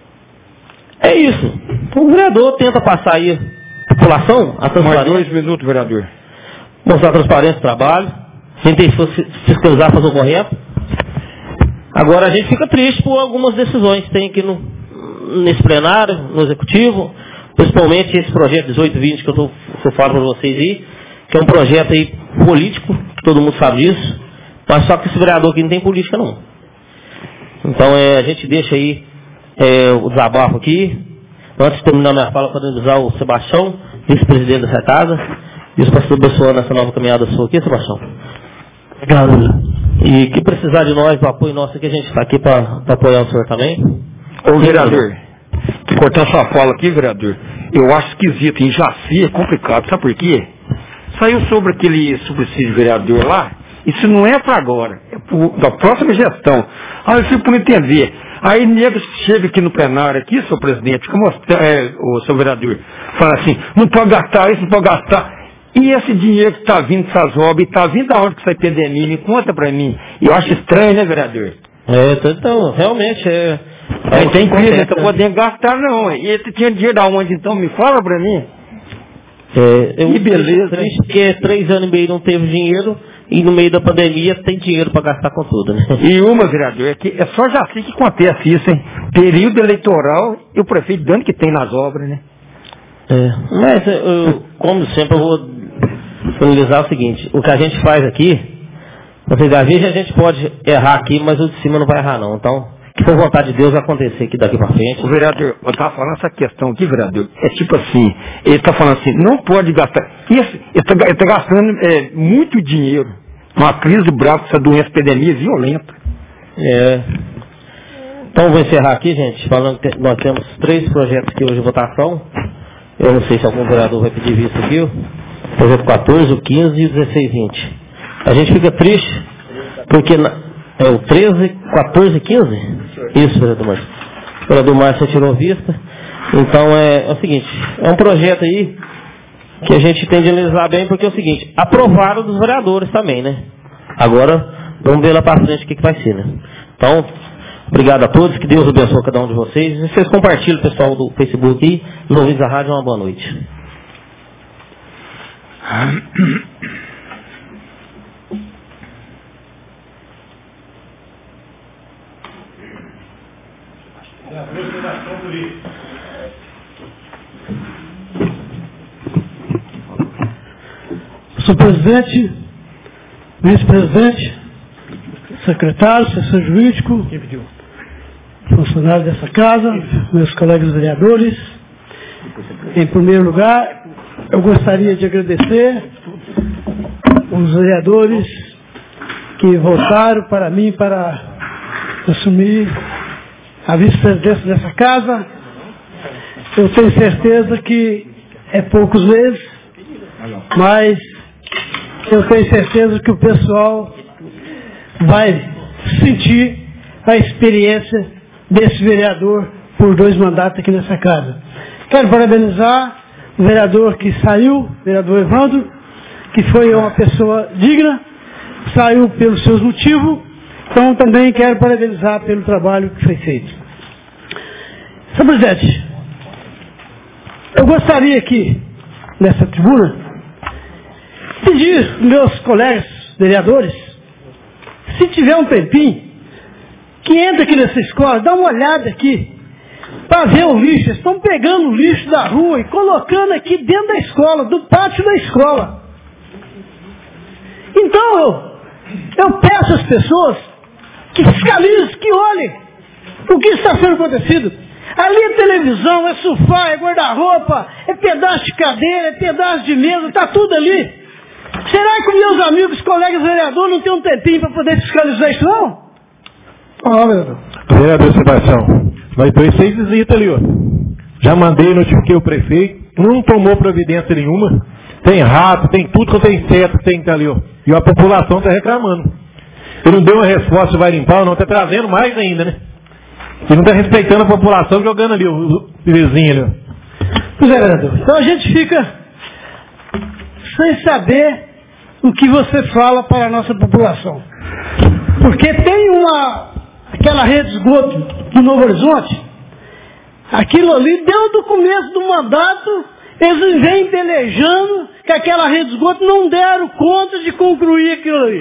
é isso. Então, o vereador tenta passar aí a população, a transparência. Mais dois minutos, vereador. Mostrar a transparência do trabalho. A gente tem que fiscalizar, fazer o correto. Agora, a gente fica triste por algumas decisões que tem aqui no, nesse plenário, no executivo, principalmente esse projeto dezoito vinte que eu estou falando para vocês aí, que é um projeto aí político, todo mundo sabe disso, mas só que esse vereador aqui não tem política não. Então é, a gente deixa aí é, o desabafo aqui. Antes de terminar minha fala, parabenizar o Sebastião, vice-presidente dessa casa, e os pastores abençoando nessa nova caminhada sua aqui, Sebastião. Obrigado. E que precisar de nós, do apoio nosso aqui, a gente está aqui para apoiar o senhor também. Ô vereador, cortando sua fala aqui, vereador, eu acho esquisito, em Jaci é complicado, sabe por quê? Saiu sobre aquele subsídio vereador lá, isso não é para agora, é pro, da próxima gestão. Aí eu fico por entender. Aí nego chega aqui no plenário, aqui, senhor presidente, fica mostrando, é, o seu vereador, fala assim, não pode gastar isso, não pode gastar. E esse dinheiro que está vindo dessas obras, está vindo da onde que essa epidemia? Me conta para mim. Eu acho estranho, né, vereador? É, então, realmente, é... é tem empresa, não está podendo gastar, não. E ele tinha dinheiro da onde, então? Me fala para mim. É, eu que beleza. Triste porque três anos e meio não teve dinheiro e no meio da pandemia tem dinheiro para gastar com tudo, né? E uma, vereador, é que é só já assim que acontece isso, hein? Período eleitoral e o prefeito dando que tem nas obras, né? É, mas, eu, como sempre, eu vou finalizar o seguinte, o que a gente faz aqui, vocês às vezes a gente pode errar aqui, mas o de cima não vai errar não, então, que por vontade de Deus vai acontecer aqui daqui para frente. O vereador, eu estava falando essa questão aqui, vereador, é tipo assim, ele está falando assim, não pode gastar, isso, ele está tá gastando é, muito dinheiro, uma crise brava, essa doença, epidemia violenta. É. Então vou encerrar aqui, gente, falando que nós temos três projetos aqui hoje em votação, eu não sei se algum vereador vai pedir visto aqui, o projeto quatorze, o quinze e o dezesseis vinte. A gente fica triste, porque na, é o treze, quatorze e quinze? Isso, vereador Márcio. O vereador Márcio tirou vista. Então é, é o seguinte, é um projeto aí que a gente tem de analisar bem, porque é o seguinte, aprovaram dos vereadores também, né? Agora, vamos ver lá para frente o que, que vai ser, né? Então, obrigado a todos, que Deus abençoe cada um de vocês. E vocês compartilhem, pessoal do Facebook aí, nos ouvintes da rádio, uma boa noite. Senhor presidente, vice-presidente, secretário, assessor jurídico, funcionários dessa casa, meus colegas vereadores, em primeiro lugar, eu gostaria de agradecer os vereadores que votaram para mim para assumir a vice-presidência dessa casa. Eu tenho certeza que é poucos meses, mas eu tenho certeza que o pessoal vai sentir a experiência desse vereador por dois mandatos aqui nessa casa. Quero parabenizar o vereador que saiu, o vereador Evandro, que foi uma pessoa digna, saiu pelos seus motivos, então também quero parabenizar pelo trabalho que foi feito. Senhor presidente, eu gostaria aqui, nessa tribuna, pedir aos meus colegas vereadores, se tiver um tempinho, que entra aqui nessa escola, dá uma olhada aqui, para ver o lixo. Eles estão pegando o lixo da rua e colocando aqui dentro da escola, do pátio da escola. Então, eu, eu peço às pessoas que fiscalizem, que olhem o que está sendo acontecido. Ali é televisão, é sofá, é guarda-roupa, é pedaço de cadeira, é pedaço de mesa, está tudo ali. Será que meus amigos, colegas vereadores não têm um tempinho para poder fiscalizar isso não? Ah, vereador. Vereador Sebastião, vai ter seis visitas ali, ó. Já mandei, notifiquei o prefeito, não tomou providência nenhuma. Tem rato, tem tudo que tem inseto, tem que estar ali, ó. E a população está reclamando. Ele não deu uma resposta, vai limpar, não, está trazendo mais ainda, né? E não está respeitando a população, jogando ali o vizinho ali, ó. Pois é, vereador. Então a gente fica sem saber o que você fala para a nossa população. Porque tem uma, aquela rede de esgoto do Novo Horizonte, aquilo ali, desde o começo do mandato, eles vêm pelejando que aquela rede de esgoto não deram conta de concluir aquilo ali.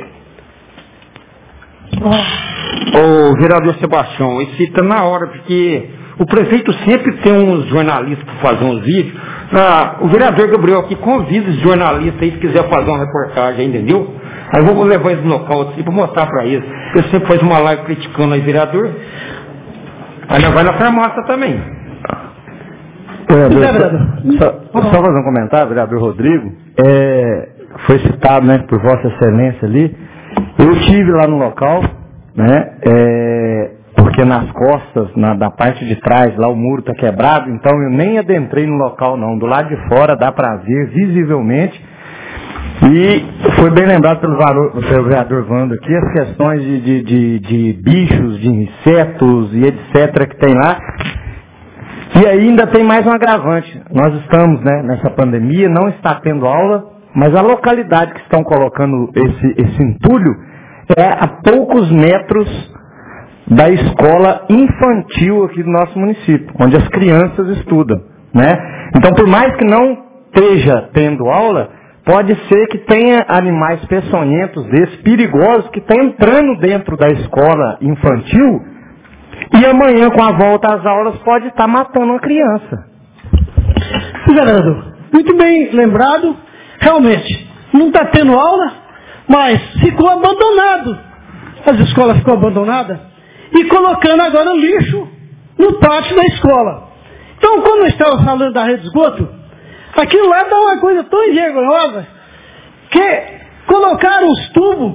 Ô, vereador Sebastião, isso está na hora, porque o prefeito sempre tem uns jornalistas para fazer uns vídeos. Ah, o vereador Gabriel aqui convida os jornalistas aí, se quiser fazer uma reportagem, entendeu? Aí eu vou levar eles no local assim para mostrar para eles. Eu sempre faz uma live criticando aí, vereador. Aí nós vai na farmácia também. Vereador, só, só, só fazer um comentário, vereador Rodrigo. É, foi citado, né, por Vossa Excelência ali. Eu estive lá no local, né, é, porque nas costas, na, da parte de trás, lá o muro está quebrado, então eu nem adentrei no local não. Do lado de fora dá para ver visivelmente. E foi bem lembrado pelo, valor, pelo vereador Vando aqui, as questões de, de, de, de bichos, de insetos e etcétera que tem lá. E ainda tem mais um agravante. Nós estamos, né, nessa pandemia, não está tendo aula, mas a localidade que estão colocando esse, esse entulho é a poucos metros da escola infantil aqui do nosso município, onde as crianças estudam, né? Então, por mais que não esteja tendo aula, pode ser que tenha animais peçonhentos desses, perigosos, que estão entrando dentro da escola infantil e amanhã, com a volta às aulas, pode estar matando uma criança. Vereador, muito bem lembrado, realmente, não está tendo aula, mas ficou abandonado. As escolas ficou abandonadas e colocando agora lixo no pátio da escola. Então, quando eu estava falando da rede de esgoto, aquilo lá dá uma coisa tão envergonhosa que colocaram os tubos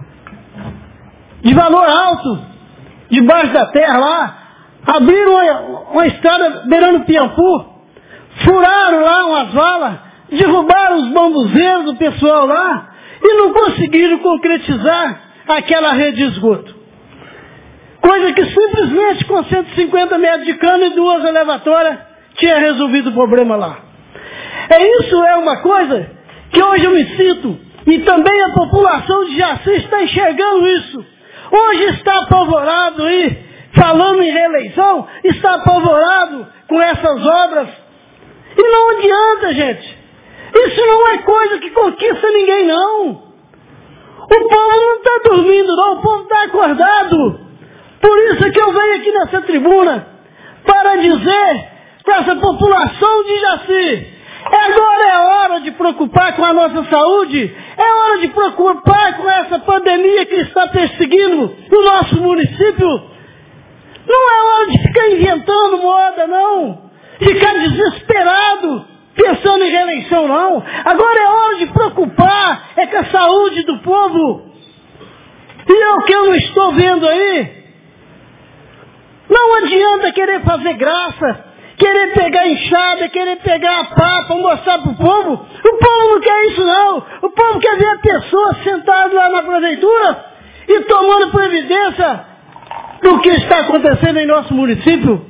de valor alto debaixo da terra lá, abriram uma, uma estrada beirando Piampu, furaram lá umas valas, derrubaram os bambuzeiros do pessoal lá e não conseguiram concretizar aquela rede de esgoto. Coisa que simplesmente com cento e cinquenta metros de cano e duas elevatórias tinha resolvido o problema lá. É isso, é uma coisa que hoje eu me sinto, e também a população de Jaci está enxergando isso. Hoje está apavorado aí, falando em reeleição, está apavorado com essas obras. E não adianta, gente. Isso não é coisa que conquista ninguém, não. O povo não está dormindo, não. O povo está acordado. Por isso é que eu venho aqui nessa tribuna para dizer para essa população de Jaci: agora é hora de preocupar com a nossa saúde, é hora de preocupar com essa pandemia que está perseguindo o nosso município. Não é hora de ficar inventando moda, não. Ficar desesperado, pensando em reeleição, não. Agora é hora de preocupar é com a saúde do povo. E é o que eu não estou vendo aí. Não adianta querer fazer graça, querer pegar enxada, querer pegar a pá para mostrar para o povo. O povo não quer isso não. O povo quer ver a pessoa sentada lá na prefeitura e tomando providência do que está acontecendo em nosso município.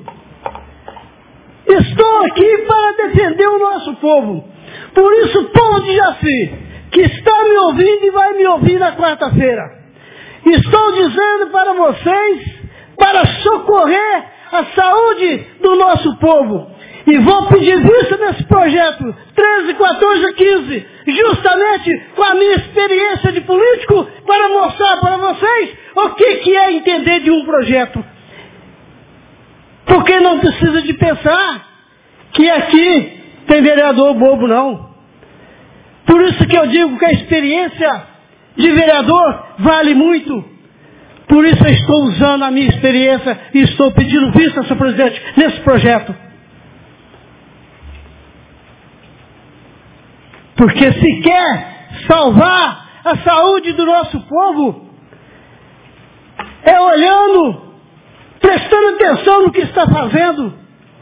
Estou aqui para defender o nosso povo. Por isso, povo de Jaci, que está me ouvindo e vai me ouvir na quarta-feira, estou dizendo para vocês, para socorrer a saúde do nosso povo. E vou pedir vista nesse projeto treze, quatorze, quinze, justamente com a minha experiência de político, para mostrar para vocês o que, que é entender de um projeto. Porque não precisa de pensar que aqui tem vereador bobo, não. Por isso que eu digo que a experiência de vereador vale muito. Por isso eu estou usando a minha experiência e estou pedindo vista, senhor presidente, nesse projeto. Porque se quer salvar a saúde do nosso povo, é olhando, prestando atenção no que está fazendo.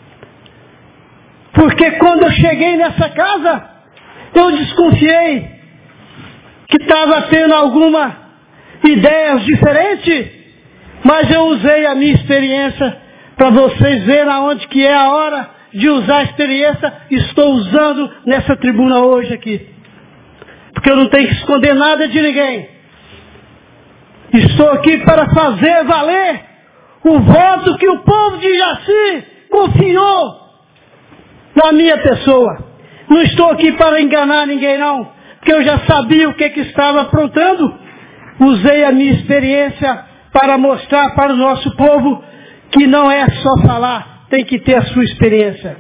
Porque quando eu cheguei nessa casa, eu desconfiei que estava tendo alguma ideias diferentes, mas eu usei a minha experiência para vocês verem aonde que é a hora de usar a experiência. Estou usando nessa tribuna hoje aqui. Porque eu não tenho que esconder nada de ninguém. Estou aqui para fazer valer o voto que o povo de Jaci confiou na minha pessoa. Não estou aqui para enganar ninguém, não. Porque eu já sabia o que, que estava aprontando. Usei a minha experiência para mostrar para o nosso povo que não é só falar, tem que ter a sua experiência.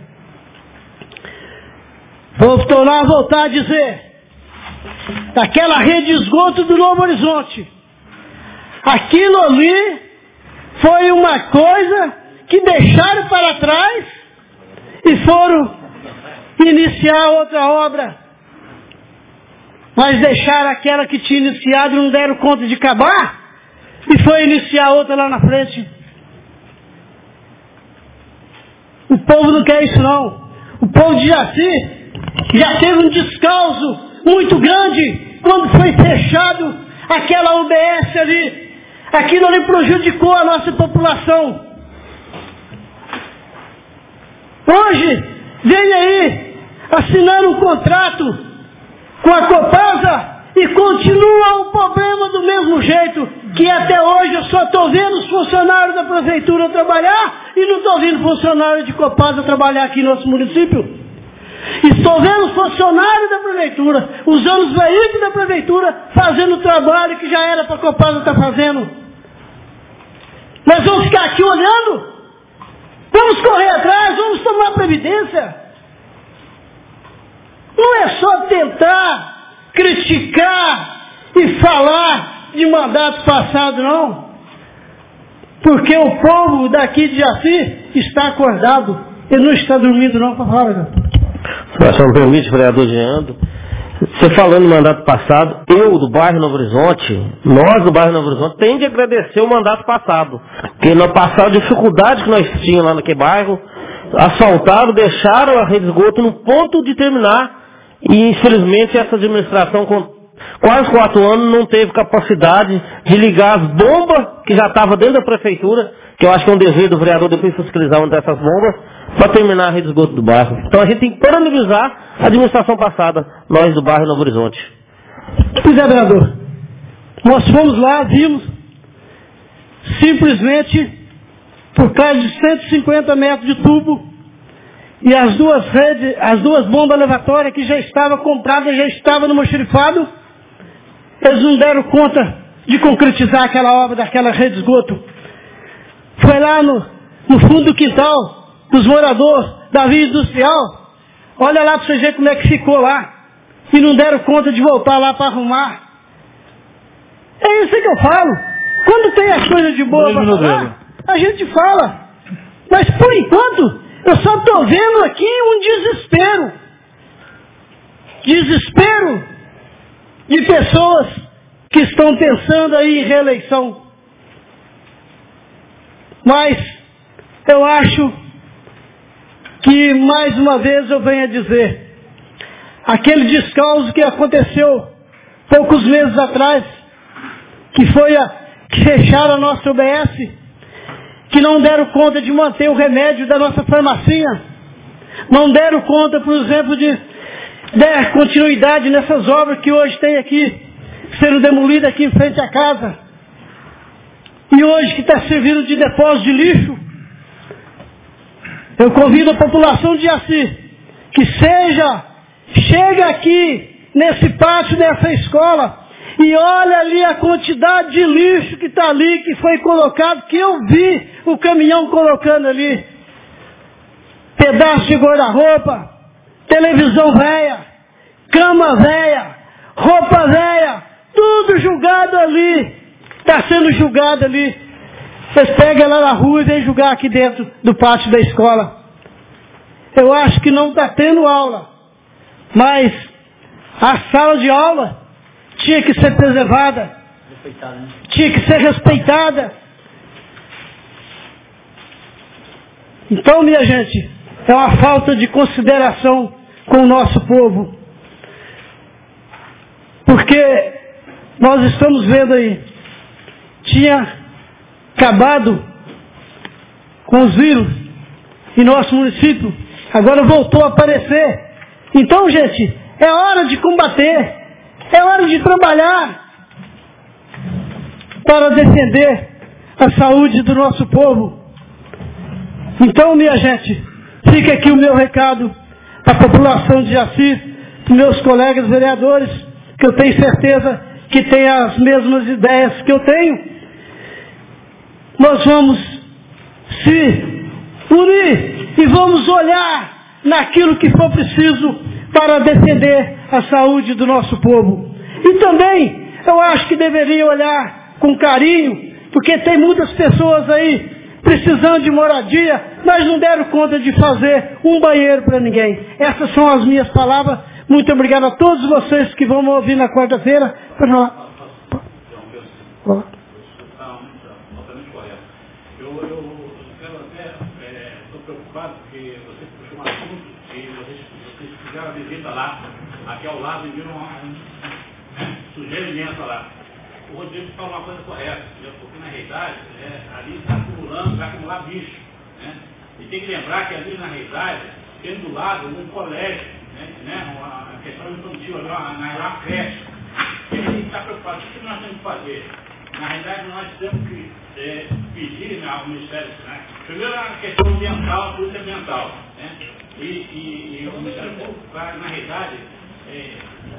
Vou tornar a voltar a dizer, daquela rede de esgoto do Novo Horizonte, aquilo ali foi uma coisa que deixaram para trás e foram iniciar outra obra. Mas deixaram aquela que tinha iniciado e não deram conta de acabar e foi iniciar outra lá na frente. O povo não quer isso, não. O povo de Jaci já teve um descalço muito grande quando foi fechado aquela U B S ali. Aquilo ali prejudicou a nossa população. Hoje, vem aí, assinando um contrato com a Copasa e continua o problema do mesmo jeito, que até hoje eu só estou vendo os funcionários da prefeitura trabalhar e não estou vendo funcionários de Copasa trabalhar aqui no nosso município. Estou vendo os funcionários da prefeitura, usando os veículos da prefeitura, fazendo o trabalho que já era para a Copasa estar fazendo. Nós vamos ficar aqui olhando? Vamos correr atrás, vamos tomar previdência. Não é só tentar criticar e falar de mandato passado, não. Porque o povo daqui de Jaci está acordado. Ele não está dormindo, não, para falar. Se não permite, vereador Geando, você falando do mandato passado, eu do bairro Novo Horizonte, nós do bairro Novo Horizonte, tem de agradecer o mandato passado. Porque no passado, a dificuldade que nós tínhamos lá naquele bairro, asfaltaram, deixaram a rede de esgoto no ponto de terminar. E infelizmente essa administração com quase quatro anos não teve capacidade de ligar as bombas que já estavam dentro da prefeitura, que eu acho que é um dever do vereador depois fiscalizar uma dessas bombas, para terminar a rede de esgoto do bairro. Então a gente tem que parabenizar a administração passada, nós do bairro Novo Horizonte. Pois é, vereador. Nós fomos lá, vimos, simplesmente, por causa de cento e cinquenta metros de tubo, e as duas redes, as duas bombas levatórias que já estavam compradas, já estavam no mochilifado, eles não deram conta de concretizar aquela obra daquela rede de esgoto. Foi lá no, no fundo do quintal dos moradores da Via Industrial. Olha lá para você ver como é que ficou lá. E não deram conta de voltar lá para arrumar. É isso que eu falo. Quando tem as coisas de boa para falar, a gente fala. Mas por enquanto, eu só estou vendo aqui um desespero. Desespero de pessoas que estão pensando aí em reeleição. Mas eu acho que mais uma vez eu venho a dizer, aquele descalço que aconteceu poucos meses atrás, que foi a, que fecharam a nossa U B S, que não deram conta de manter o remédio da nossa farmacia, não deram conta, por exemplo, de dar continuidade nessas obras que hoje tem aqui, sendo demolida aqui em frente à casa, e hoje que está servindo de depósito de lixo. Eu convido a população de Jaci, que seja, chega aqui, nesse pátio, nessa escola, e olha ali a quantidade de lixo que está ali, que foi colocado, que eu vi o caminhão colocando ali. Pedaço de guarda-roupa, televisão velha, cama velha, roupa velha, tudo julgado ali. Está sendo julgado ali. Vocês pegam lá na rua e vêm julgar aqui dentro do pátio da escola. Eu acho que não está tendo aula, mas a sala de aula tinha que ser preservada, tinha que ser respeitada. Então, minha gente, é uma falta de consideração com o nosso povo. Porque nós estamos vendo aí, tinha acabado com os vírus em nosso município, agora voltou a aparecer. Então, gente, é hora de combater, é hora de trabalhar para defender a saúde do nosso povo. Então, minha gente, fica aqui o meu recado para a população de Jaci, para meus colegas vereadores, que eu tenho certeza que têm as mesmas ideias que eu tenho. Nós vamos se unir e vamos olhar naquilo que for preciso para defender a saúde do nosso povo. E também, eu acho que deveria olhar com carinho, porque tem muitas pessoas aí precisando de moradia, mas não deram conta de fazer um banheiro para ninguém. Essas são as minhas palavras. Muito obrigado a todos vocês que vão me ouvir na quarta-feira. A visita lá, aqui ao lado, e viram uma, um, um sujeira imensa lá. O Rodrigo fala uma coisa correta, entendeu? Porque na realidade, é, ali está acumulando, vai acumular bicho. Né? E tem que lembrar que ali na realidade, tem do lado um colégio, né? Né? Uma, uma questão infantil, ali, uma, uma, uma creche. E a gente está preocupado, o que nós temos que fazer? Na realidade, nós temos que é, pedir, né, ao Ministério, né? Primeiro a questão ambiental, a polícia ambiental, né? E, e, e o Ministério Público, na realidade, é,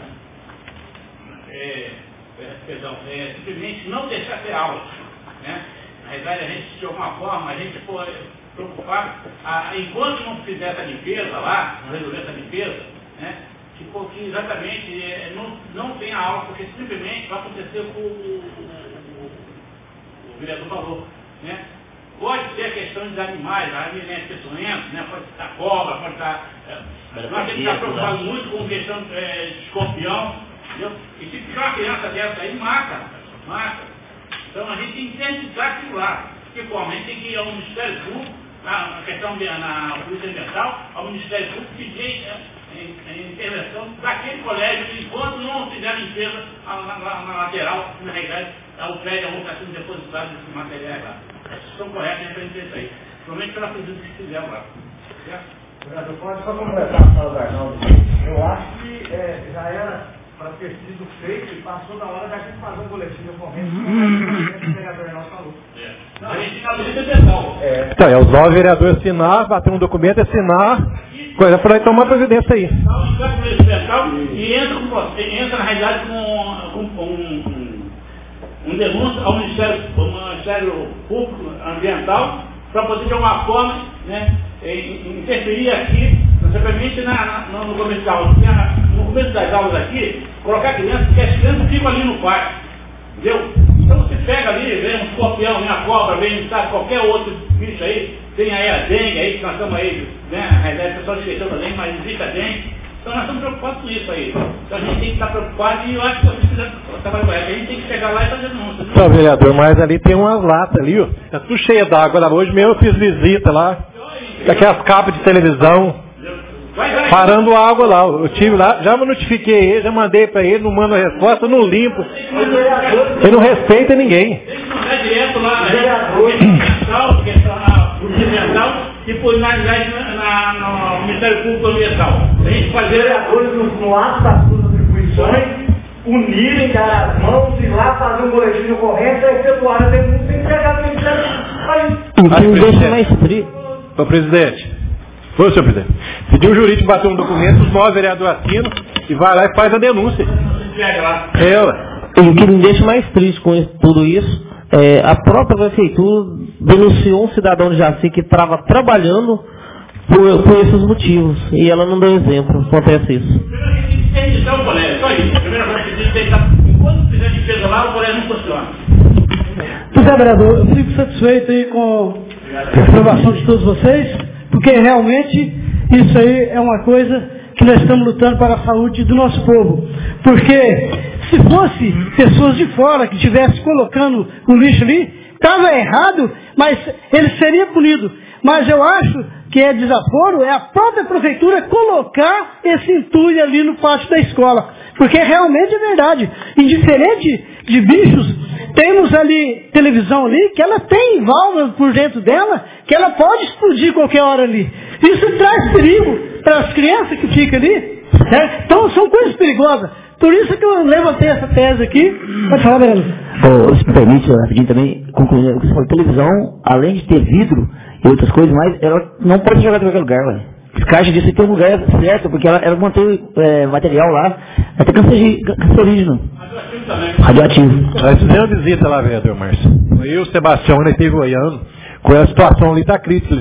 é, é, perdão, é, simplesmente não deixar ter aula. Né? Na realidade, a gente, de alguma forma, a gente for preocupar, a, enquanto não fizer essa limpeza lá, não resolver essa limpeza, né, que, que exatamente é, não, não tenha aula, porque simplesmente vai acontecer com o, o, o, o vereador falou. Né? Pode ter a questão dos animais, alimentos peçonhentos, né? Pode estar cobra, pode estar... É, nós temos que estar preocupados muito com a questão é, de escorpião, entendeu? E se ficar uma criança dessa aí, mata, mata. Então a gente tem que interdizar aquilo lá. De que forma? A gente tem que ir ao Ministério Público, na questão da na Polícia Ambiental, ao Ministério Público pedir a intervenção daquele colégio, enquanto não fizer a limpeza na, na, na lateral, na realidade, o prédio onde está sendo depositado esses materiais lá. São corretos, né, para gente ver isso aí. Provavelmente pela pedido que fizeram lá. Vereador, pode só completar a fala do Arnaldo. Eu acho que é, já era para ter sido feito e passou da hora da gente fazer um boletim de ocorrência, como o vereador Arnaldo falou. É. Não, a gente está no ambiental. É. Então, é os nove vereadores assinar, bater um documento, assinar, coisa para ir tomar providência aí. E entra, com, entra na realidade com, com, com um, um denúncio ao Ministério, ao Ministério Público Ambiental para poder de alguma forma, né, interferir aqui, simplesmente na, na, no começo da aula. No começo das aulas aqui, colocar crianças, porque as crianças ficam ali no pátio. Entendeu? Então você pega ali, vem um escorpião, vem a cobra, vem sabe, qualquer outro bicho aí, tem aí a dengue aí, que nós estamos aí, né? A realidade o pessoal esqueceu da dengue, mas existe a dengue. Então nós estamos preocupados com isso aí. Então a gente tem que estar preocupado e eu acho que vocês fizeram o trabalho correto. A gente tem que chegar lá e fazer denúncia. Então, vereador, mas ali tem umas latas ali, ó. Tá tudo cheio d'água. Hoje mesmo eu fiz visita lá. Aquelas capas de televisão. parando a água lá. Eu tive lá, já notifiquei ele, já mandei para ele, não mando a resposta, não limpo. Ele não respeita ninguém. Tem que mandar direto lá na ambiental e por analisar isso na, na, no Ministério Público Ambiental. A gente fazer vereadores no, no ato das suas atribuições, unirem, dar as mãos, ir lá fazer um boletim de ocorrência, efetuar a denúncia e entregar no Ministério Público. O que deixa mais frio. Ô presidente, foi, senhor presidente. Pediu o jurídico bater um documento, os nove vereadores assinam e vai lá e faz a denúncia. É, ué. E o que me deixa mais triste com isso, tudo isso, é, a própria prefeitura denunciou um cidadão de Jaci que estava trabalhando por, por esses motivos. E ela não deu exemplo. Acontece isso. Interdição, colégio, só isso. Primeira coisa que tem que estar. Enquanto fizer despesa lá, o colégio não funciona. Pois é, vereador, eu fico satisfeito aí com a aprovação de todos vocês, porque realmente isso aí é uma coisa que nós estamos lutando para a saúde do nosso povo. Porque se fosse pessoas de fora que estivessem colocando o lixo ali, estava errado, mas ele seria punido. Mas eu acho que é desaforo, é a própria prefeitura colocar esse entulho ali no pátio da escola. Porque realmente é verdade. Indiferente de bichos, temos ali televisão ali, que ela tem válvulas por dentro dela, que ela pode explodir qualquer hora ali. Isso traz perigo para as crianças que ficam ali. Né? Então são coisas perigosas. Por isso que eu levantei essa tese aqui. Pode falar, Verano. Oh, se me permite, rapidinho também, concluir, a televisão, além de ter vidro e outras coisas mais, ela não pode jogar em qualquer lugar, velho. Caixa disso tem um lugar certo, porque ela, ela mantém é, material lá, até cancerígeno. Radioativo. Nós fizemos uma visita lá, vereador Márcio. Eu, o Sebastião, ele esteve olhando, com a situação ali está crítica.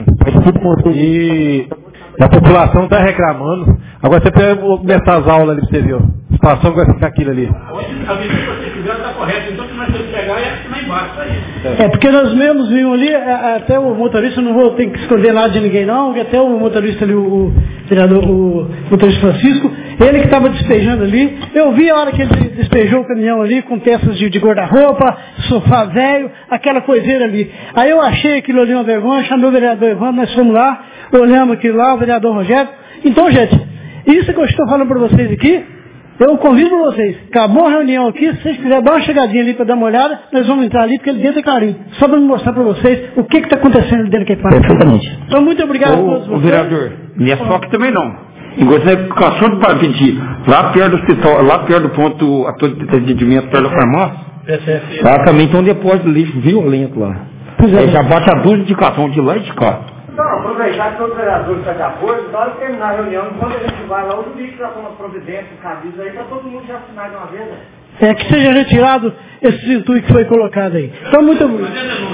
E a população está reclamando. Agora você pega começar as aulas ali para você ver, ó. A situação que vai ficar aquilo ali. A visita que você fizer está correta, então o que nós temos que pegar é lá embaixo, tá aí. É, porque nós mesmos vimos ali, até o motorista, não vou ter que esconder nada de ninguém não, que até o motorista ali, o vereador, o motorista Francisco, ele que estava despejando ali, eu vi a hora que ele despejou o caminhão ali, com peças de, de guarda-roupa, sofá velho, aquela coiseira ali. Aí eu achei aquilo ali uma vergonha, chamei o vereador Evandro, nós fomos lá, olhamos aquilo lá, o vereador Rogério. Então, gente, isso que eu estou falando para vocês aqui, eu convido vocês, acabou a reunião aqui, se vocês quiserem dar uma chegadinha ali para dar uma olhada, nós vamos entrar ali, porque ele dentro é clarinho. Só para mostrar para vocês o que está acontecendo ali dentro daquele parque. Perfeitamente. Então, muito obrigado a todos vocês. O vereador, não é só que também não. Igual na educação de Parpiti, lá perto do hospital, lá perto do ponto de atendimento, perto da farmácia, lá também tem um depósito de lixo violento lá. Aí já bate a dúzia de cartão de lá e de cá. Então, aproveitar que todos os vereadores estão de acordo, na hora de terminar a reunião, quando a gente vai lá, o jurídico já toma providência, cabido aí, para todo mundo já assinar de uma vez. Né? É, que seja retirado esse intuito que foi colocado aí. Então, muito obrigado.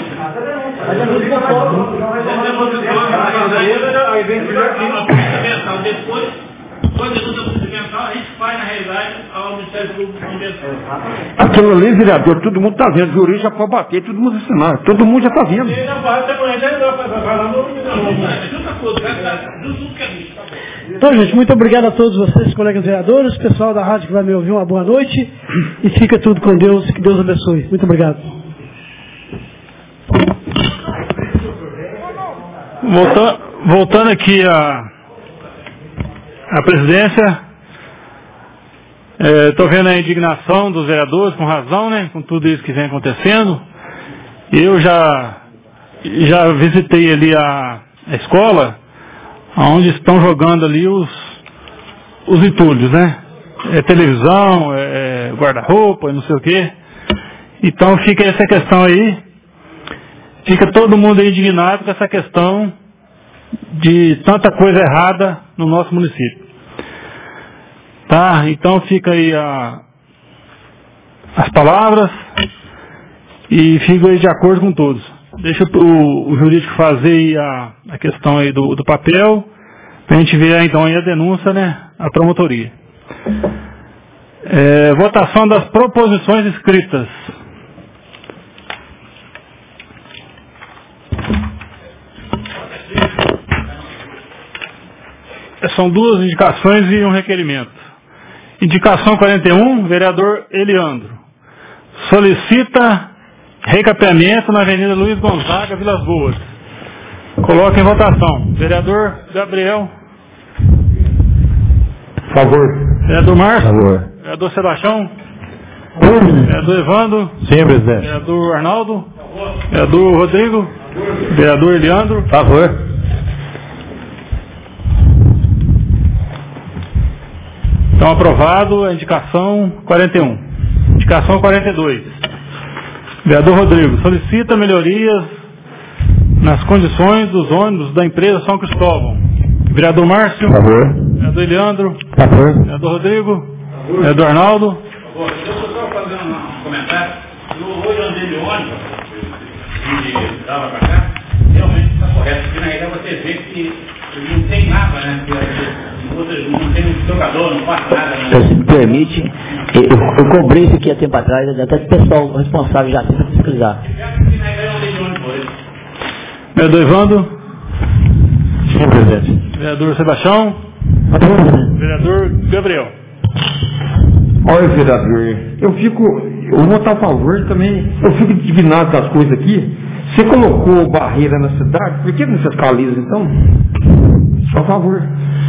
Depois, quando a denúncia procedimental, a gente vai, na realidade, ao Ministério Público Ambiental. Aquilo ali, vereador, todo mundo está vendo, o juiz já pode bater, todo mundo assinar, todo mundo já está vendo. Então, gente, muito obrigado a todos vocês, colegas vereadores, pessoal da rádio que vai me ouvir, uma boa noite, e fica tudo com Deus, que Deus abençoe. Muito obrigado. Voltando, voltando aqui a a presidência, estou é, vendo a indignação dos vereadores, com razão, né, com tudo isso que vem acontecendo. Eu já, já visitei ali a, a escola, onde estão jogando ali os, os entulhos, né? É televisão, é, é guarda-roupa, não sei o quê. Então fica essa questão aí, fica todo mundo aí indignado com essa questão de tanta coisa errada no nosso município. Tá? Então fica aí a, as palavras e fico aí de acordo com todos. Deixa o, o jurídico fazer aí a, a questão aí do, do papel, para a gente ver então aí a denúncia, né? A promotoria. É, votação das proposições escritas. São duas indicações e um requerimento. Indicação quarenta e um, vereador Eliandro. Solicita recapeamento na Avenida Luiz Gonzaga, Vilas Boas. Coloca em votação. Vereador Gabriel. Favor. Vereador Márcio. Favor. Vereador Sebastião. Favor. Vereador Evandro. Sim, presidente. Vereador Arnaldo. Vereador Rodrigo. Vereador Eliandro. Favor. Então, aprovado a indicação quarenta e um. Indicação quarenta e dois. Vereador Rodrigo, solicita melhorias nas condições dos ônibus da empresa São Cristóvão. Vereador Márcio. Favor. Vereador Eliandro. Favor. Vereador Rodrigo. Vereador Arnaldo. Favor. Eu estou só fazendo um comentário. Eu hoje andei de ônibus e estava para cá. Realmente está correto. Porque na realidade você vê que não tem nada, né? Não tem um jogador, não faz nada. Né? Se me permite, eu, eu cobrei isso aqui há tempo atrás, até o pessoal responsável já tem para fiscalizar. Vereador Evandro. Sim, presidente. Vereador Sebastião. Vereador Gabriel. Olha, vereador, eu fico, eu vou votar a favor também, eu fico indignado das coisas aqui. Você colocou barreira na cidade, por que não fiscaliza então? Só a favor.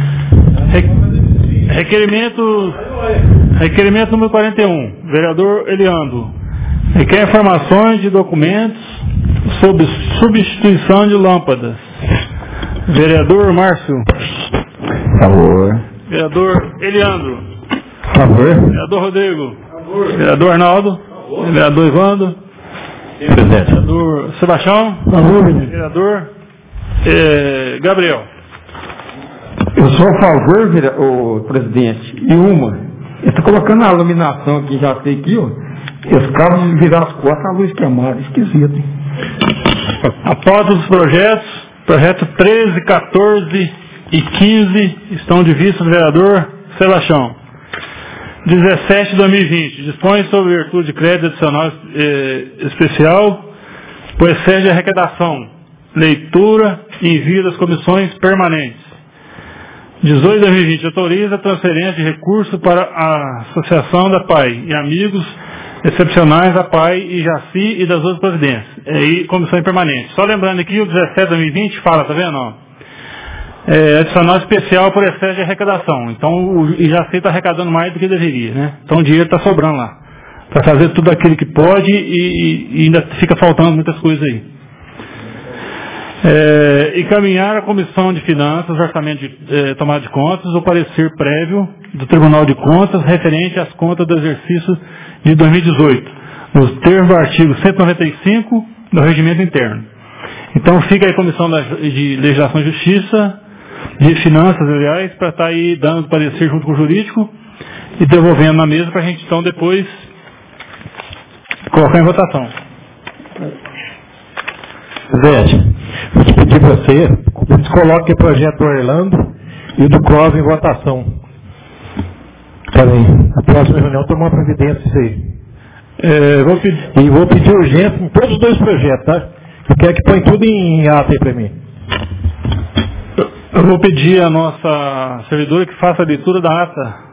Re- requerimento, requerimento número quarenta e um, vereador Eliandro. Requer informações de documentos sobre substituição de lâmpadas. Vereador Márcio. Favor. Vereador Eliandro. Favor. Vereador Rodrigo. Favor. Vereador Arnaldo. Favor. Vereador Evandro. Presidente. Vereador Sebastião. Favor. Vereador eh, Gabriel. Eu sou a favor, vira, o presidente, e uma, ele está colocando a iluminação aqui, já sei aqui, ó, esse carro de virar as costas, a luz queimada, esquisito, hein? A pauta dos projetos, projeto treze, quatorze e quinze estão de vista do vereador Sebastião. dezessete de dois mil e vinte, dispõe sobre virtude de crédito adicional eh, especial, por excesso de arrecadação, leitura e envio das comissões permanentes. dezoito de dois mil e vinte, autoriza a transferência de recursos para a Associação da P A I e amigos excepcionais da P A I e Jaci e das outras providências. E comissão permanente. Só lembrando aqui, o dezessete de dois mil e vinte fala, tá vendo? Ó? É, adicional especial por excesso de arrecadação. Então o Jaci está arrecadando mais do que deveria, né? Então o dinheiro está sobrando lá. Para fazer tudo aquilo que pode e, e ainda fica faltando muitas coisas aí. É, encaminhar a Comissão de Finanças, Orçamento de é, Tomada de Contas, o parecer prévio do Tribunal de Contas referente às contas do exercício de dois mil e dezoito, nos termos do artigo cento e noventa e cinco do Regimento Interno. Então fica aí a Comissão de Legislação e Justiça, de Finanças, aliás, para estar aí dando parecer junto com o jurídico e devolvendo na mesa para a gente então depois colocar em votação. Presidente, vou te pedir para você, você coloque o projeto do Orlando e o do Cross em votação. Também, a próxima reunião tomar providência isso aí. É, vou pedir... E vou pedir urgência em todos os dois projetos, tá? Eu quero que põe tudo em ata aí para mim. Eu vou pedir à nossa servidora que faça a leitura da ata